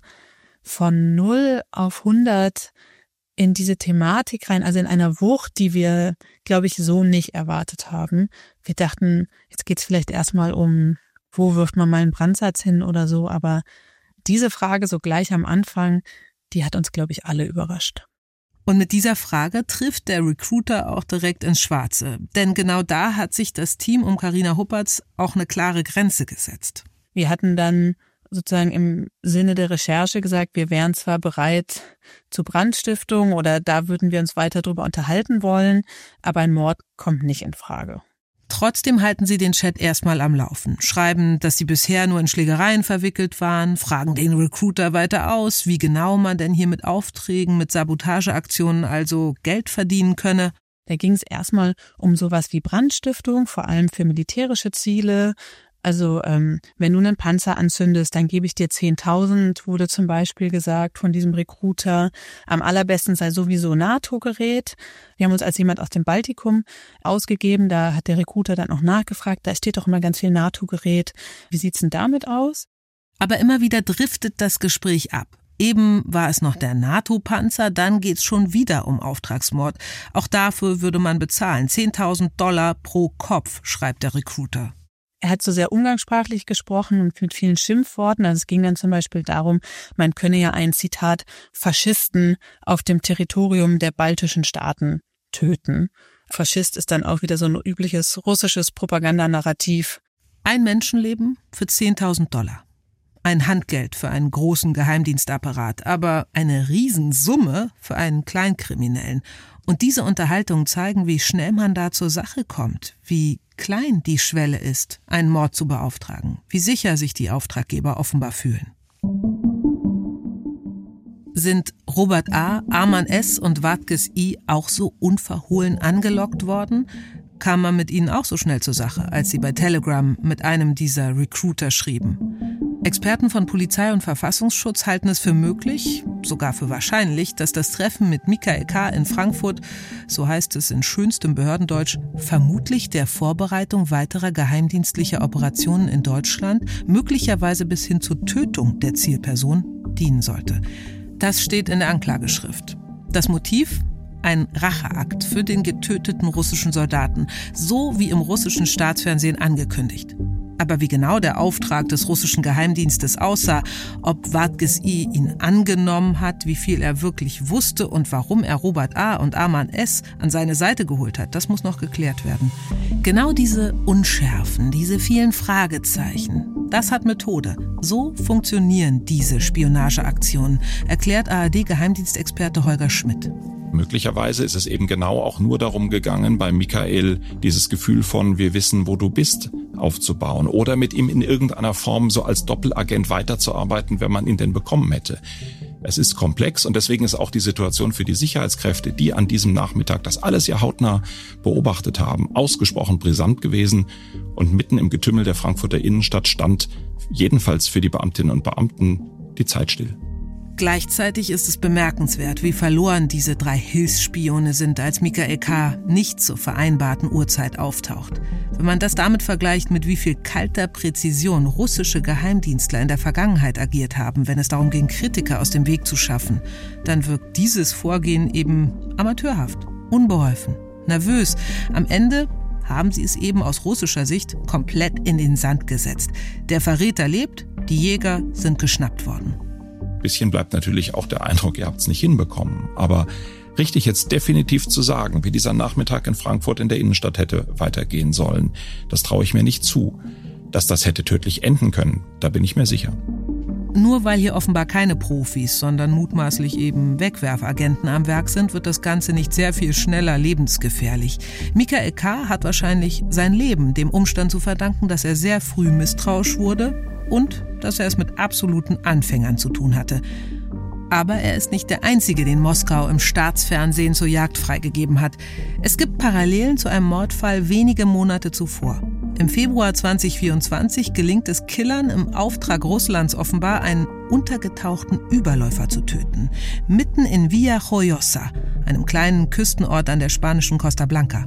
von null auf hundert in diese Thematik rein, also in einer Wucht, die wir, glaube ich, so nicht erwartet haben. Wir dachten, jetzt geht's vielleicht erstmal um, wo wirft man mal einen Brandsatz hin oder so, aber diese Frage so gleich am Anfang, die hat uns, glaube ich, alle überrascht. Und mit dieser Frage trifft der Recruiter auch direkt ins Schwarze, denn genau da hat sich das Team um Carina Huppertz auch eine klare Grenze gesetzt. Wir hatten dann sozusagen im Sinne der Recherche gesagt, wir wären zwar bereit zu Brandstiftung oder da würden wir uns weiter drüber unterhalten wollen, aber ein Mord kommt nicht in Frage. Trotzdem halten sie den Chat erstmal am Laufen, schreiben, dass sie bisher nur in Schlägereien verwickelt waren, fragen den Recruiter weiter aus, wie genau man denn hier mit Aufträgen, mit Sabotageaktionen also Geld verdienen könne. Da ging es erstmal um sowas wie Brandstiftung, vor allem für militärische Ziele. Also ähm, wenn du einen Panzer anzündest, dann gebe ich dir zehntausend, wurde zum Beispiel gesagt von diesem Recruiter. Am allerbesten sei sowieso NATO-Gerät. Wir haben uns als jemand aus dem Baltikum ausgegeben, da hat der Recruiter dann auch nachgefragt, da steht doch immer ganz viel NATO-Gerät. Wie sieht's denn damit aus? Aber immer wieder driftet das Gespräch ab. Eben war es noch der NATO-Panzer, dann geht's schon wieder um Auftragsmord. Auch dafür würde man bezahlen. zehntausend Dollar pro Kopf, schreibt der Recruiter. Er hat so sehr umgangssprachlich gesprochen und mit vielen Schimpfworten. Also es ging dann zum Beispiel darum, man könne ja einen, Zitat, Faschisten auf dem Territorium der baltischen Staaten töten. Faschist ist dann auch wieder so ein übliches russisches Propagandanarrativ. Ein Menschenleben für zehntausend Dollar. Ein Handgeld für einen großen Geheimdienstapparat, aber eine Riesensumme für einen Kleinkriminellen. Und diese Unterhaltungen zeigen, wie schnell man da zur Sache kommt, wie klein die Schwelle ist, einen Mord zu beauftragen, wie sicher sich die Auftraggeber offenbar fühlen. Sind Robert A., Arman S. und Vatges I. auch so unverhohlen angelockt worden? Kam man mit ihnen auch so schnell zur Sache, als sie bei Telegram mit einem dieser Recruiter schrieben? Experten von Polizei und Verfassungsschutz halten es für möglich, sogar für wahrscheinlich, dass das Treffen mit Michael K. in Frankfurt, so heißt es in schönstem Behördendeutsch, vermutlich der Vorbereitung weiterer geheimdienstlicher Operationen in Deutschland, möglicherweise bis hin zur Tötung der Zielperson, dienen sollte. Das steht in der Anklageschrift. Das Motiv? Ein Racheakt für den getöteten russischen Soldaten, so wie im russischen Staatsfernsehen angekündigt. Aber wie genau der Auftrag des russischen Geheimdienstes aussah, ob Vatges I. ihn angenommen hat, wie viel er wirklich wusste und warum er Robert A. und Arman S. an seine Seite geholt hat, das muss noch geklärt werden. Genau diese Unschärfen, diese vielen Fragezeichen, das hat Methode. So funktionieren diese Spionageaktionen, erklärt A R D-Geheimdienstexperte Holger Schmidt. Möglicherweise ist es eben genau auch nur darum gegangen, bei Michael dieses Gefühl von wir wissen, wo du bist, aufzubauen oder mit ihm in irgendeiner Form so als Doppelagent weiterzuarbeiten, wenn man ihn denn bekommen hätte. Es ist komplex und deswegen ist auch die Situation für die Sicherheitskräfte, die an diesem Nachmittag das alles ja hautnah beobachtet haben, ausgesprochen brisant gewesen und mitten im Getümmel der Frankfurter Innenstadt stand jedenfalls für die Beamtinnen und Beamten die Zeit still. Gleichzeitig ist es bemerkenswert, wie verloren diese drei Hilfsspione sind, als Michael K. nicht zur vereinbarten Uhrzeit auftaucht. Wenn man das damit vergleicht, mit wie viel kalter Präzision russische Geheimdienstler in der Vergangenheit agiert haben, wenn es darum ging, Kritiker aus dem Weg zu schaffen, dann wirkt dieses Vorgehen eben amateurhaft, unbeholfen, nervös. Am Ende haben sie es eben aus russischer Sicht komplett in den Sand gesetzt. Der Verräter lebt, die Jäger sind geschnappt worden. Bisschen bleibt natürlich auch der Eindruck, ihr habt es nicht hinbekommen. Aber richtig jetzt definitiv zu sagen, wie dieser Nachmittag in Frankfurt in der Innenstadt hätte weitergehen sollen, das traue ich mir nicht zu. Dass das hätte tödlich enden können, da bin ich mir sicher. Nur weil hier offenbar keine Profis, sondern mutmaßlich eben Wegwerfagenten am Werk sind, wird das Ganze nicht sehr viel schneller lebensgefährlich. Michael K. hat wahrscheinlich sein Leben dem Umstand zu verdanken, dass er sehr früh misstrauisch wurde und dass er es mit absoluten Anfängern zu tun hatte. Aber er ist nicht der Einzige, den Moskau im Staatsfernsehen zur Jagd freigegeben hat. Es gibt Parallelen zu einem Mordfall wenige Monate zuvor. Im Februar zwanzig vierundzwanzig gelingt es Killern im Auftrag Russlands offenbar, einen untergetauchten Überläufer zu töten. Mitten in Villajoyosa, einem kleinen Küstenort an der spanischen Costa Blanca.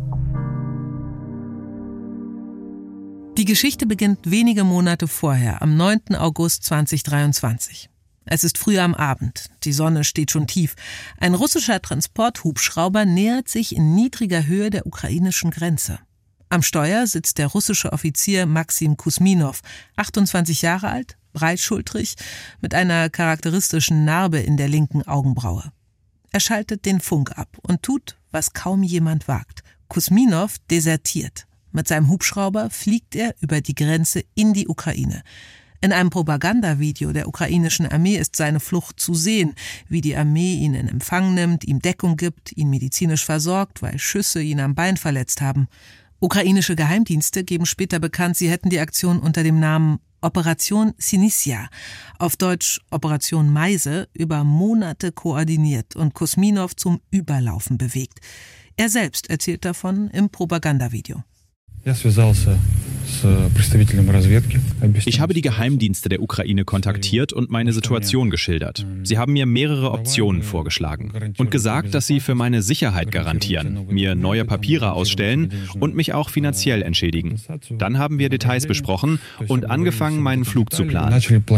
Die Geschichte beginnt wenige Monate vorher, am neunten August zweitausenddreiundzwanzig. Es ist früh am Abend, die Sonne steht schon tief. Ein russischer Transporthubschrauber nähert sich in niedriger Höhe der ukrainischen Grenze. Am Steuer sitzt der russische Offizier Maxim Kusminow, achtundzwanzig Jahre alt, breitschultrig, mit einer charakteristischen Narbe in der linken Augenbraue. Er schaltet den Funk ab und tut, was kaum jemand wagt. Kusminow desertiert. Mit seinem Hubschrauber fliegt er über die Grenze in die Ukraine. In einem Propagandavideo der ukrainischen Armee ist seine Flucht zu sehen, wie die Armee ihn in Empfang nimmt, ihm Deckung gibt, ihn medizinisch versorgt, weil Schüsse ihn am Bein verletzt haben. Ukrainische Geheimdienste geben später bekannt, sie hätten die Aktion unter dem Namen Operation Sinisia, auf Deutsch Operation Meise, über Monate koordiniert und Kusminow zum Überlaufen bewegt. Er selbst erzählt davon im Propagandavideo. Ich habe die Geheimdienste der Ukraine kontaktiert und meine Situation geschildert. Sie haben mir mehrere Optionen vorgeschlagen und gesagt, dass sie für meine Sicherheit garantieren, mir neue Papiere ausstellen und mich auch finanziell entschädigen. Dann haben wir Details besprochen und angefangen, meinen Flug zu planen.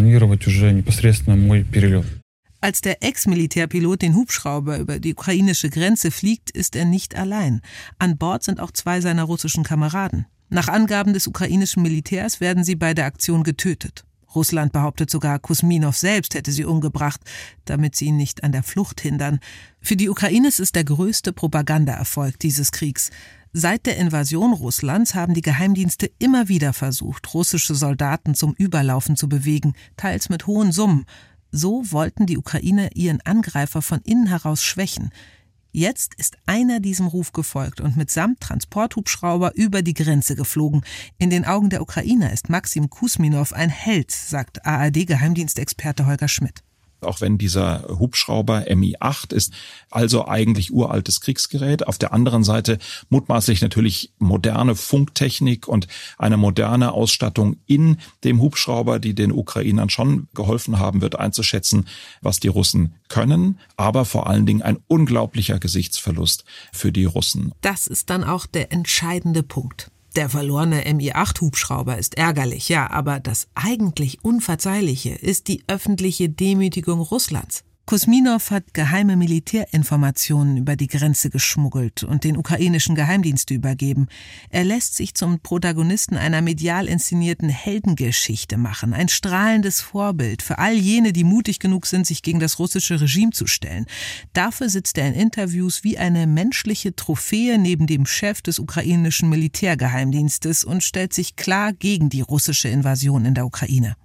Als der Ex-Militärpilot den Hubschrauber über die ukrainische Grenze fliegt, ist er nicht allein. An Bord sind auch zwei seiner russischen Kameraden. Nach Angaben des ukrainischen Militärs werden sie bei der Aktion getötet. Russland behauptet sogar, Kusminow selbst hätte sie umgebracht, damit sie ihn nicht an der Flucht hindern. Für die Ukraine ist es der größte Propagandaerfolg dieses Kriegs. Seit der Invasion Russlands haben die Geheimdienste immer wieder versucht, russische Soldaten zum Überlaufen zu bewegen, teils mit hohen Summen. So wollten die Ukrainer ihren Angreifer von innen heraus schwächen. Jetzt ist einer diesem Ruf gefolgt und mitsamt Transporthubschrauber über die Grenze geflogen. In den Augen der Ukrainer ist Maxim Kusminow ein Held, sagt A R D-Geheimdienstexperte Holger Schmidt. Auch wenn dieser Hubschrauber M I acht ist, also eigentlich uraltes Kriegsgerät. Auf der anderen Seite mutmaßlich natürlich moderne Funktechnik und eine moderne Ausstattung in dem Hubschrauber, die den Ukrainern schon geholfen haben wird, einzuschätzen, was die Russen können. Aber vor allen Dingen ein unglaublicher Gesichtsverlust für die Russen. Das ist dann auch der entscheidende Punkt. Der verlorene M I acht Hubschrauber ist ärgerlich, ja, aber das eigentlich Unverzeihliche ist die öffentliche Demütigung Russlands. Kusminow hat geheime Militärinformationen über die Grenze geschmuggelt und den ukrainischen Geheimdiensten übergeben. Er lässt sich zum Protagonisten einer medial inszenierten Heldengeschichte machen, ein strahlendes Vorbild für all jene, die mutig genug sind, sich gegen das russische Regime zu stellen. Dafür sitzt er in Interviews wie eine menschliche Trophäe neben dem Chef des ukrainischen Militärgeheimdienstes und stellt sich klar gegen die russische Invasion in der Ukraine.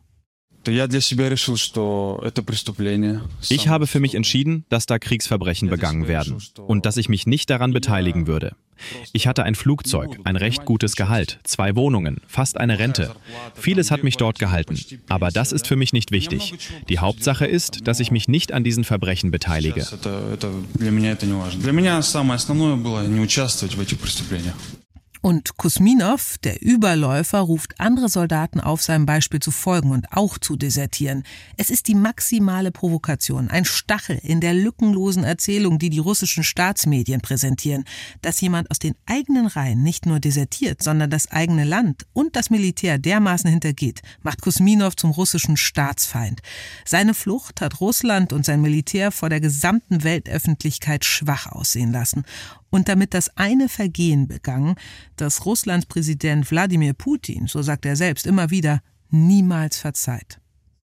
Ich habe für mich entschieden, dass da Kriegsverbrechen begangen werden und dass ich mich nicht daran beteiligen würde. Ich hatte ein Flugzeug, ein recht gutes Gehalt, zwei Wohnungen, fast eine Rente. Vieles hat mich dort gehalten, aber das ist für mich nicht wichtig. Die Hauptsache ist, dass ich mich nicht an diesen Verbrechen beteilige. Und Kusminow, der Überläufer, ruft andere Soldaten auf, seinem Beispiel zu folgen und auch zu desertieren. Es ist die maximale Provokation, ein Stachel in der lückenlosen Erzählung, die die russischen Staatsmedien präsentieren. Dass jemand aus den eigenen Reihen nicht nur desertiert, sondern das eigene Land und das Militär dermaßen hintergeht, macht Kusminow zum russischen Staatsfeind. Seine Flucht hat Russland und sein Militär vor der gesamten Weltöffentlichkeit schwach aussehen lassen. Und damit das eine Vergehen begangen, das Russlands Präsident Wladimir Putin, so sagt er selbst immer wieder, niemals verzeiht.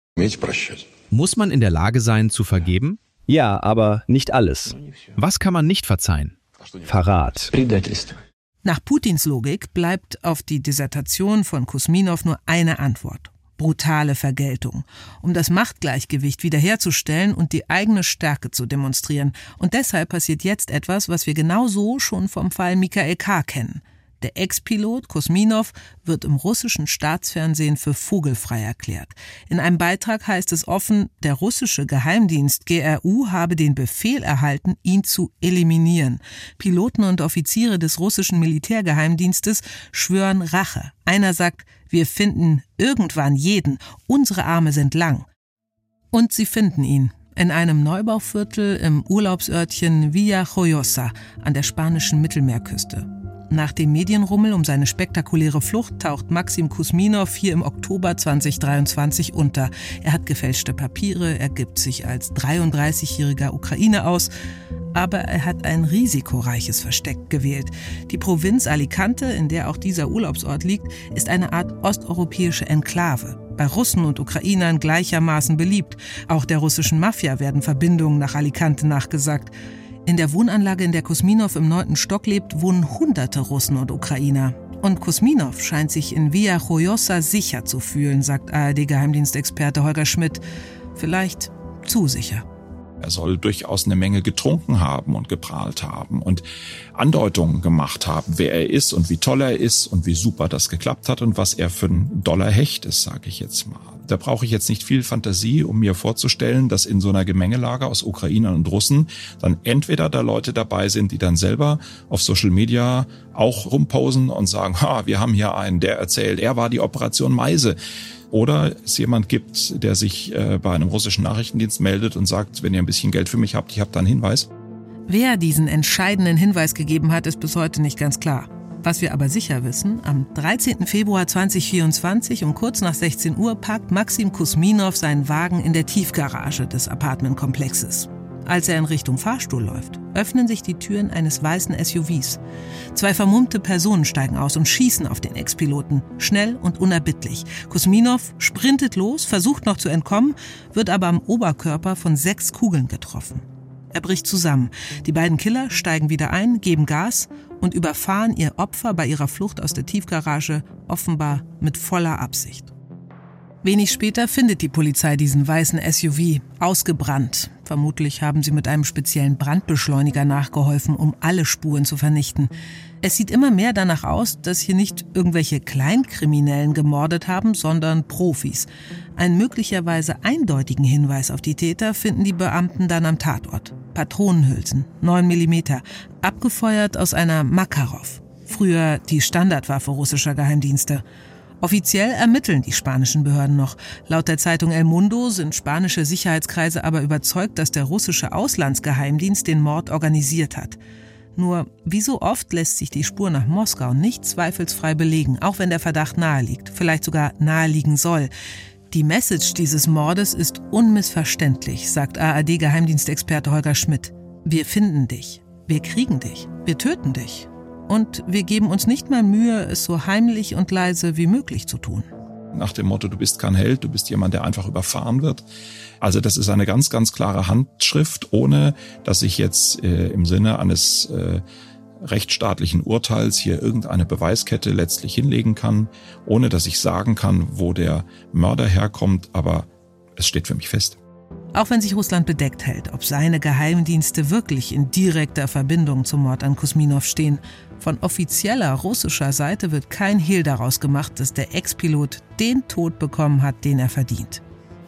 Muss man in der Lage sein, zu vergeben? Ja, aber nicht alles. Was kann man nicht verzeihen? Verrat. Nach Putins Logik bleibt auf die Desertation von Kusminow nur eine Antwort: brutale Vergeltung, um das Machtgleichgewicht wiederherzustellen und die eigene Stärke zu demonstrieren. Und deshalb passiert jetzt etwas, was wir genauso schon vom Fall Michael K. kennen. Der Ex-Pilot Kusminow wird im russischen Staatsfernsehen für vogelfrei erklärt. In einem Beitrag heißt es offen, der russische Geheimdienst G R U habe den Befehl erhalten, ihn zu eliminieren. Piloten und Offiziere des russischen Militärgeheimdienstes schwören Rache. Einer sagt: Wir finden irgendwann jeden, unsere Arme sind lang. Und sie finden ihn in einem Neubauviertel im Urlaubsörtchen Villajoyosa an der spanischen Mittelmeerküste. Nach dem Medienrummel um seine spektakuläre Flucht taucht Maxim Kusminow hier im Oktober zweitausenddreiundzwanzig unter. Er hat gefälschte Papiere, er gibt sich als dreiunddreißigjähriger Ukrainer aus, aber er hat ein risikoreiches Versteck gewählt. Die Provinz Alicante, in der auch dieser Urlaubsort liegt, ist eine Art osteuropäische Enklave. Bei Russen und Ukrainern gleichermaßen beliebt. Auch der russischen Mafia werden Verbindungen nach Alicante nachgesagt. In der Wohnanlage, in der Kusminow im neunten Stock lebt, wohnen hunderte Russen und Ukrainer. Und Kusminow scheint sich in Villa Joyosa sicher zu fühlen, sagt A R D-Geheimdienstexperte Holger Schmidt. Vielleicht zu sicher. Er soll durchaus eine Menge getrunken haben und geprahlt haben und Andeutungen gemacht haben, wer er ist und wie toll er ist und wie super das geklappt hat und was er für ein doller Hecht ist, sage ich jetzt mal. Da brauche ich jetzt nicht viel Fantasie, um mir vorzustellen, dass in so einer Gemengelage aus Ukrainern und Russen dann entweder da Leute dabei sind, die dann selber auf Social Media auch rumposen und sagen, ha, wir haben hier einen, der erzählt, er war die Operation Meise. Oder es jemand gibt, der sich äh, bei einem russischen Nachrichtendienst meldet und sagt, wenn ihr ein bisschen Geld für mich habt, ich habe da einen Hinweis. Wer diesen entscheidenden Hinweis gegeben hat, ist bis heute nicht ganz klar. Was wir aber sicher wissen, am dreizehnten Februar zweitausendvierundzwanzig um kurz nach sechzehn Uhr parkt Maxim Kusminow seinen Wagen in der Tiefgarage des Apartmentkomplexes. Als er in Richtung Fahrstuhl läuft, öffnen sich die Türen eines weißen S U Vs. Zwei vermummte Personen steigen aus und schießen auf den Ex-Piloten, schnell und unerbittlich. Kusminow sprintet los, versucht noch zu entkommen, wird aber am Oberkörper von sechs Kugeln getroffen. Er bricht zusammen. Die beiden Killer steigen wieder ein, geben Gas und überfahren ihr Opfer bei ihrer Flucht aus der Tiefgarage, offenbar mit voller Absicht. Wenig später findet die Polizei diesen weißen S U V, ausgebrannt. Vermutlich haben sie mit einem speziellen Brandbeschleuniger nachgeholfen, um alle Spuren zu vernichten. Es sieht immer mehr danach aus, dass hier nicht irgendwelche Kleinkriminellen gemordet haben, sondern Profis. Einen möglicherweise eindeutigen Hinweis auf die Täter finden die Beamten dann am Tatort. Patronenhülsen, neun Millimeter, abgefeuert aus einer Makarov. Früher die Standardwaffe russischer Geheimdienste. Offiziell ermitteln die spanischen Behörden noch. Laut der Zeitung El Mundo sind spanische Sicherheitskreise aber überzeugt, dass der russische Auslandsgeheimdienst den Mord organisiert hat. Nur, wie so oft lässt sich die Spur nach Moskau nicht zweifelsfrei belegen, auch wenn der Verdacht naheliegt, vielleicht sogar naheliegen soll. Die Message dieses Mordes ist unmissverständlich, sagt A R D-Geheimdienstexperte Holger Schmidt. Wir finden dich, wir kriegen dich, wir töten dich. Und wir geben uns nicht mal Mühe, es so heimlich und leise wie möglich zu tun. Nach dem Motto, du bist kein Held, du bist jemand, der einfach überfahren wird. Also das ist eine ganz, ganz klare Handschrift, ohne dass ich jetzt äh, im Sinne eines äh, rechtsstaatlichen Urteils hier irgendeine Beweiskette letztlich hinlegen kann, ohne dass ich sagen kann, wo der Mörder herkommt, aber es steht für mich fest. Auch wenn sich Russland bedeckt hält, ob seine Geheimdienste wirklich in direkter Verbindung zum Mord an Kusminow stehen, von offizieller russischer Seite wird kein Hehl daraus gemacht, dass der Ex-Pilot den Tod bekommen hat, den er verdient.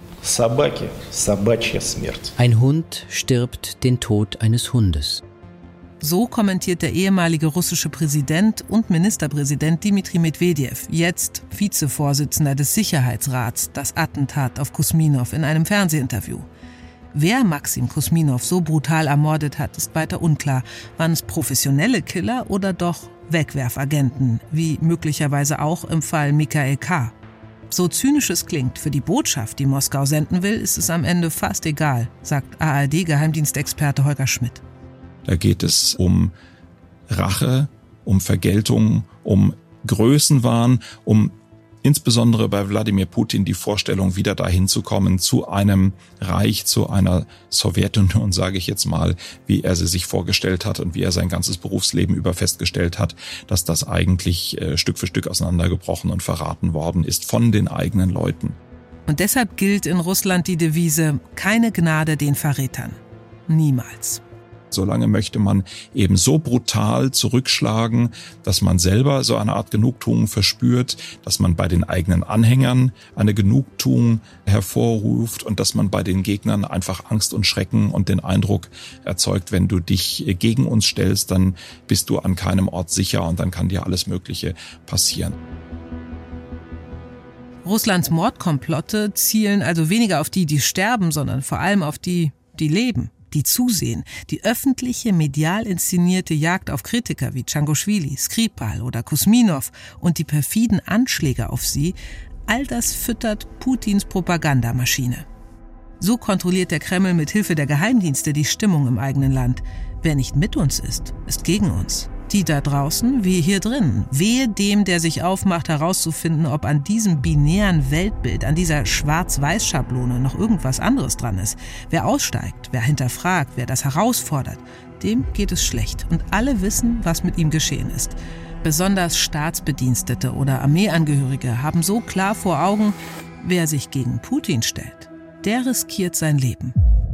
Ein Hund stirbt den Tod eines Hundes. So kommentiert der ehemalige russische Präsident und Ministerpräsident Dmitri Medwedew, jetzt Vizevorsitzender des Sicherheitsrats, das Attentat auf Kusminow in einem Fernsehinterview. Wer Maxim Kusminow so brutal ermordet hat, ist weiter unklar. Waren es professionelle Killer oder doch Wegwerfagenten, wie möglicherweise auch im Fall Michael K. So zynisch es klingt, für die Botschaft, die Moskau senden will, ist es am Ende fast egal, sagt A R D-Geheimdienstexperte Holger Schmidt. Da geht es um Rache, um Vergeltung, um Größenwahn, um insbesondere bei Wladimir Putin die Vorstellung, wieder dahin zu kommen, zu einem Reich, zu einer Sowjetunion, sage ich jetzt mal, wie er sie sich vorgestellt hat und wie er sein ganzes Berufsleben über festgestellt hat, dass das eigentlich äh, Stück für Stück auseinandergebrochen und verraten worden ist von den eigenen Leuten. Und deshalb gilt in Russland die Devise, keine Gnade den Verrätern. Niemals. Solange möchte man eben so brutal zurückschlagen, dass man selber so eine Art Genugtuung verspürt, dass man bei den eigenen Anhängern eine Genugtuung hervorruft und dass man bei den Gegnern einfach Angst und Schrecken und den Eindruck erzeugt, wenn du dich gegen uns stellst, dann bist du an keinem Ort sicher und dann kann dir alles Mögliche passieren. Russlands Mordkomplotte zielen also weniger auf die, die sterben, sondern vor allem auf die, die leben. Die zusehen, die öffentliche, medial inszenierte Jagd auf Kritiker wie Tshangoschwili, Skripal oder Kusminow und die perfiden Anschläge auf sie, all das füttert Putins Propagandamaschine. So kontrolliert der Kreml mit Hilfe der Geheimdienste die Stimmung im eigenen Land. Wer nicht mit uns ist, ist gegen uns. Die da draußen, wie hier drin. Wehe dem, der sich aufmacht, herauszufinden, ob an diesem binären Weltbild, an dieser Schwarz-Weiß-Schablone noch irgendwas anderes dran ist. Wer aussteigt, wer hinterfragt, wer das herausfordert, dem geht es schlecht. Und alle wissen, was mit ihm geschehen ist. Besonders Staatsbedienstete oder Armeeangehörige haben so klar vor Augen, wer sich gegen Putin stellt, der riskiert sein Leben.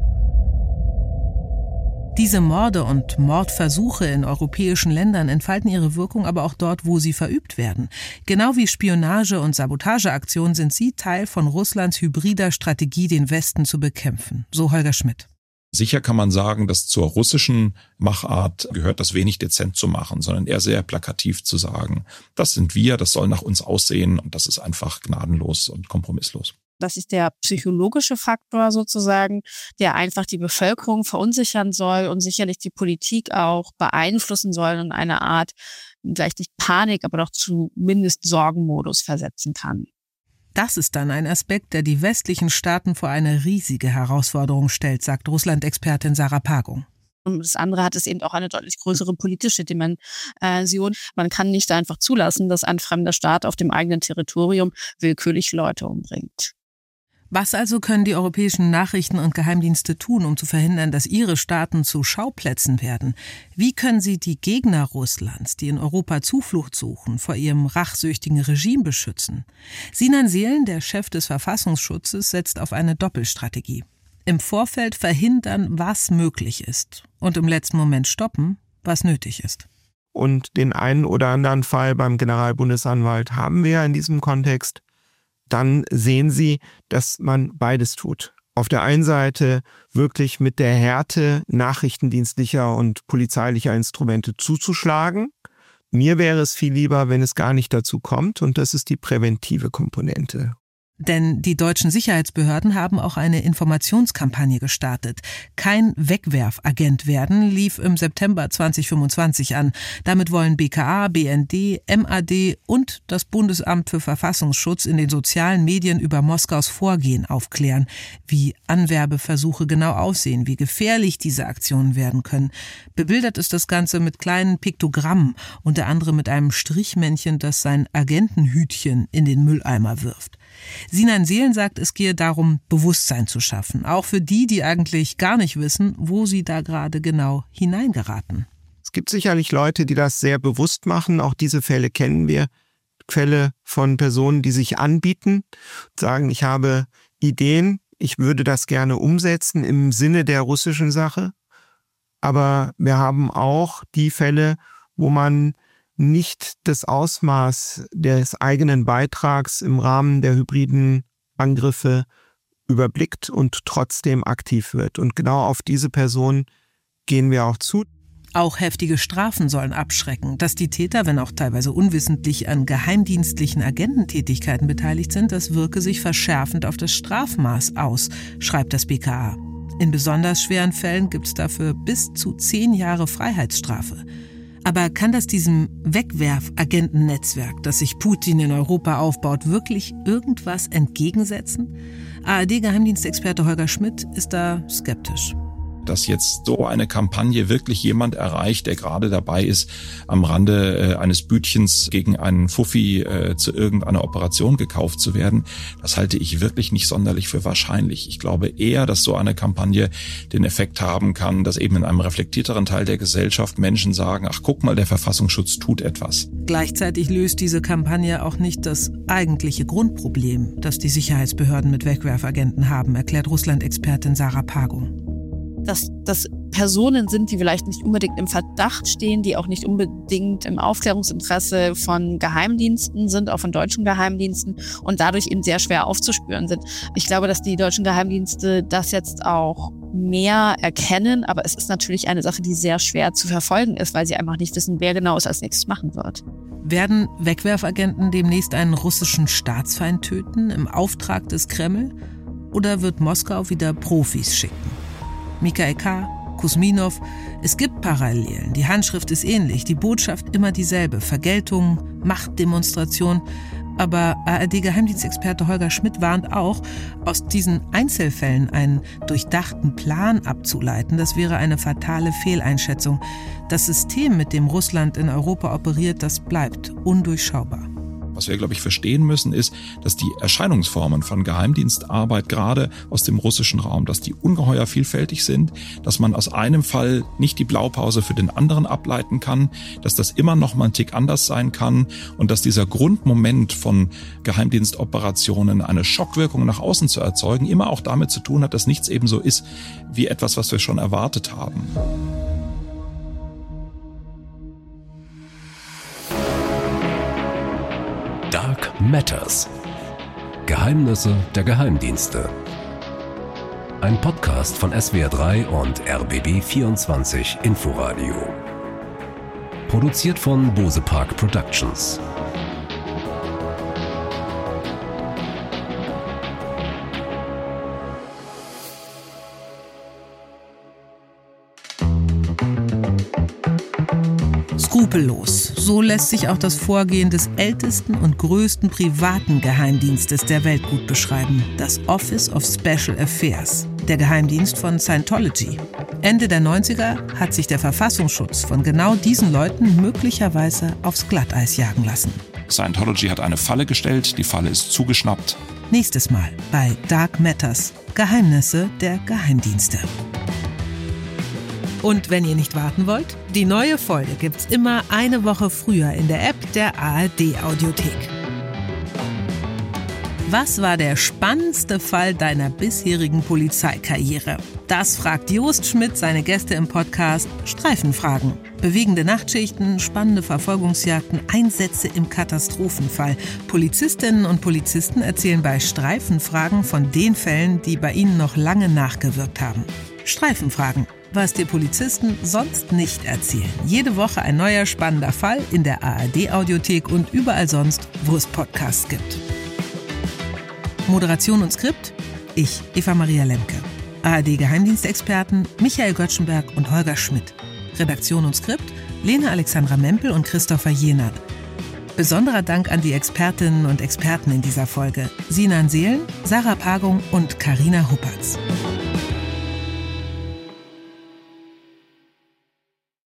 Diese Morde und Mordversuche in europäischen Ländern entfalten ihre Wirkung aber auch dort, wo sie verübt werden. Genau wie Spionage- und Sabotageaktionen sind sie Teil von Russlands hybrider Strategie, den Westen zu bekämpfen. So Holger Schmidt. Sicher kann man sagen, dass zur russischen Machart gehört, das wenig dezent zu machen, sondern eher sehr plakativ zu sagen, das sind wir, das soll nach uns aussehen und das ist einfach gnadenlos und kompromisslos. Das ist der psychologische Faktor sozusagen, der einfach die Bevölkerung verunsichern soll und sicherlich die Politik auch beeinflussen soll und eine Art, vielleicht nicht Panik, aber doch zumindest Sorgenmodus versetzen kann. Das ist dann ein Aspekt, der die westlichen Staaten vor eine riesige Herausforderung stellt, sagt Russland-Expertin Sarah Pagung. Und das andere hat es eben auch eine deutlich größere politische Dimension. Man kann nicht einfach zulassen, dass ein fremder Staat auf dem eigenen Territorium willkürlich Leute umbringt. Was also können die europäischen Nachrichten- und Geheimdienste tun, um zu verhindern, dass ihre Staaten zu Schauplätzen werden? Wie können sie die Gegner Russlands, die in Europa Zuflucht suchen, vor ihrem rachsüchtigen Regime beschützen? Sinan Seelen, der Chef des Verfassungsschutzes, setzt auf eine Doppelstrategie. Im Vorfeld verhindern, was möglich ist, und im letzten Moment stoppen, was nötig ist. Und den einen oder anderen Fall beim Generalbundesanwalt haben wir in diesem Kontext. Dann sehen Sie, dass man beides tut. Auf der einen Seite wirklich mit der Härte nachrichtendienstlicher und polizeilicher Instrumente zuzuschlagen. Mir wäre es viel lieber, wenn es gar nicht dazu kommt, und das ist die präventive Komponente. Denn die deutschen Sicherheitsbehörden haben auch eine Informationskampagne gestartet. Kein Wegwerfagent werden lief im September zweitausendfünfundzwanzig an. Damit wollen B K A, B N D, M A D und das Bundesamt für Verfassungsschutz in den sozialen Medien über Moskaus Vorgehen aufklären, wie Anwerbeversuche genau aussehen, wie gefährlich diese Aktionen werden können. Bebildert ist das Ganze mit kleinen Piktogrammen, unter anderem mit einem Strichmännchen, das sein Agentenhütchen in den Mülleimer wirft. Sinan Seelen sagt, es gehe darum, Bewusstsein zu schaffen, auch für die, die eigentlich gar nicht wissen, wo sie da gerade genau hineingeraten. Es gibt sicherlich Leute, die das sehr bewusst machen, auch diese Fälle kennen wir, Fälle von Personen, die sich anbieten, sagen, ich habe Ideen, ich würde das gerne umsetzen im Sinne der russischen Sache, aber wir haben auch die Fälle, wo man nicht das Ausmaß des eigenen Beitrags im Rahmen der hybriden Angriffe überblickt und trotzdem aktiv wird. Und genau auf diese Person gehen wir auch zu. Auch heftige Strafen sollen abschrecken. Dass die Täter, wenn auch teilweise unwissentlich, an geheimdienstlichen Agententätigkeiten beteiligt sind, das wirke sich verschärfend auf das Strafmaß aus, schreibt das B K A. In besonders schweren Fällen gibt es dafür bis zu zehn Jahre Freiheitsstrafe. Aber kann das diesem Wegwerfagentennetzwerk, das sich Putin in Europa aufbaut, wirklich irgendwas entgegensetzen? A R D-Geheimdienstexperte Holger Schmidt ist da skeptisch. Dass jetzt so eine Kampagne wirklich jemand erreicht, der gerade dabei ist, am Rande äh, eines Bütchens gegen einen Fuffi äh, zu irgendeiner Operation gekauft zu werden, das halte ich wirklich nicht sonderlich für wahrscheinlich. Ich glaube eher, dass so eine Kampagne den Effekt haben kann, dass eben in einem reflektierteren Teil der Gesellschaft Menschen sagen, ach guck mal, der Verfassungsschutz tut etwas. Gleichzeitig löst diese Kampagne auch nicht das eigentliche Grundproblem, das die Sicherheitsbehörden mit Wegwerfagenten haben, erklärt Russland-Expertin Sarah Pagung. Dass das Personen sind, die vielleicht nicht unbedingt im Verdacht stehen, die auch nicht unbedingt im Aufklärungsinteresse von Geheimdiensten sind, auch von deutschen Geheimdiensten und dadurch eben sehr schwer aufzuspüren sind. Ich glaube, dass die deutschen Geheimdienste das jetzt auch mehr erkennen, aber es ist natürlich eine Sache, die sehr schwer zu verfolgen ist, weil sie einfach nicht wissen, wer genau es als nächstes machen wird. Werden Wegwerfagenten demnächst einen russischen Staatsfeind töten im Auftrag des Kreml? Oder wird Moskau wieder Profis schicken? Mikhail K., Kusminow, es gibt Parallelen. Die Handschrift ist ähnlich, die Botschaft immer dieselbe. Vergeltung, Machtdemonstration. Aber A R D-Geheimdienstexperte Holger Schmidt warnt auch, aus diesen Einzelfällen einen durchdachten Plan abzuleiten, das wäre eine fatale Fehleinschätzung. Das System, mit dem Russland in Europa operiert, das bleibt undurchschaubar. Was wir, glaube ich, verstehen müssen, ist, dass die Erscheinungsformen von Geheimdienstarbeit gerade aus dem russischen Raum, dass die ungeheuer vielfältig sind, dass man aus einem Fall nicht die Blaupause für den anderen ableiten kann, dass das immer noch mal ein Tick anders sein kann und dass dieser Grundmoment von Geheimdienstoperationen, eine Schockwirkung nach außen zu erzeugen, immer auch damit zu tun hat, dass nichts eben so ist wie etwas, was wir schon erwartet haben. Dark Matters. Geheimnisse der Geheimdienste. Ein Podcast von S W R drei und R B B vierundzwanzig Inforadio. Produziert von Bose Park Productions. Skrupellos. So lässt sich auch das Vorgehen des ältesten und größten privaten Geheimdienstes der Welt gut beschreiben. Das Office of Special Affairs, der Geheimdienst von Scientology. Ende der neunziger hat sich der Verfassungsschutz von genau diesen Leuten möglicherweise aufs Glatteis jagen lassen. Scientology hat eine Falle gestellt, die Falle ist zugeschnappt. Nächstes Mal bei Dark Matters, Geheimnisse der Geheimdienste. Und wenn ihr nicht warten wollt, die neue Folge gibt's immer eine Woche früher in der App der A R D-Audiothek. Was war der spannendste Fall deiner bisherigen Polizeikarriere? Das fragt Jost Schmidt seine Gäste im Podcast Streifenfragen. Bewegende Nachtschichten, spannende Verfolgungsjagden, Einsätze im Katastrophenfall. Polizistinnen und Polizisten erzählen bei Streifenfragen von den Fällen, die bei ihnen noch lange nachgewirkt haben. Streifenfragen. Was dir Polizisten sonst nicht erzählen. Jede Woche ein neuer spannender Fall in der A R D-Audiothek und überall sonst, wo es Podcasts gibt. Moderation und Skript? Ich, Eva Maria Lemke. A R D-Geheimdienstexperten Michael Göttschenberg und Holger Schmidt. Redaktion und Skript Lena Alexandra Mempel und Christopher Jenert. Besonderer Dank an die Expertinnen und Experten in dieser Folge. Sinan Seelen, Sarah Pagung und Carina Huppertz.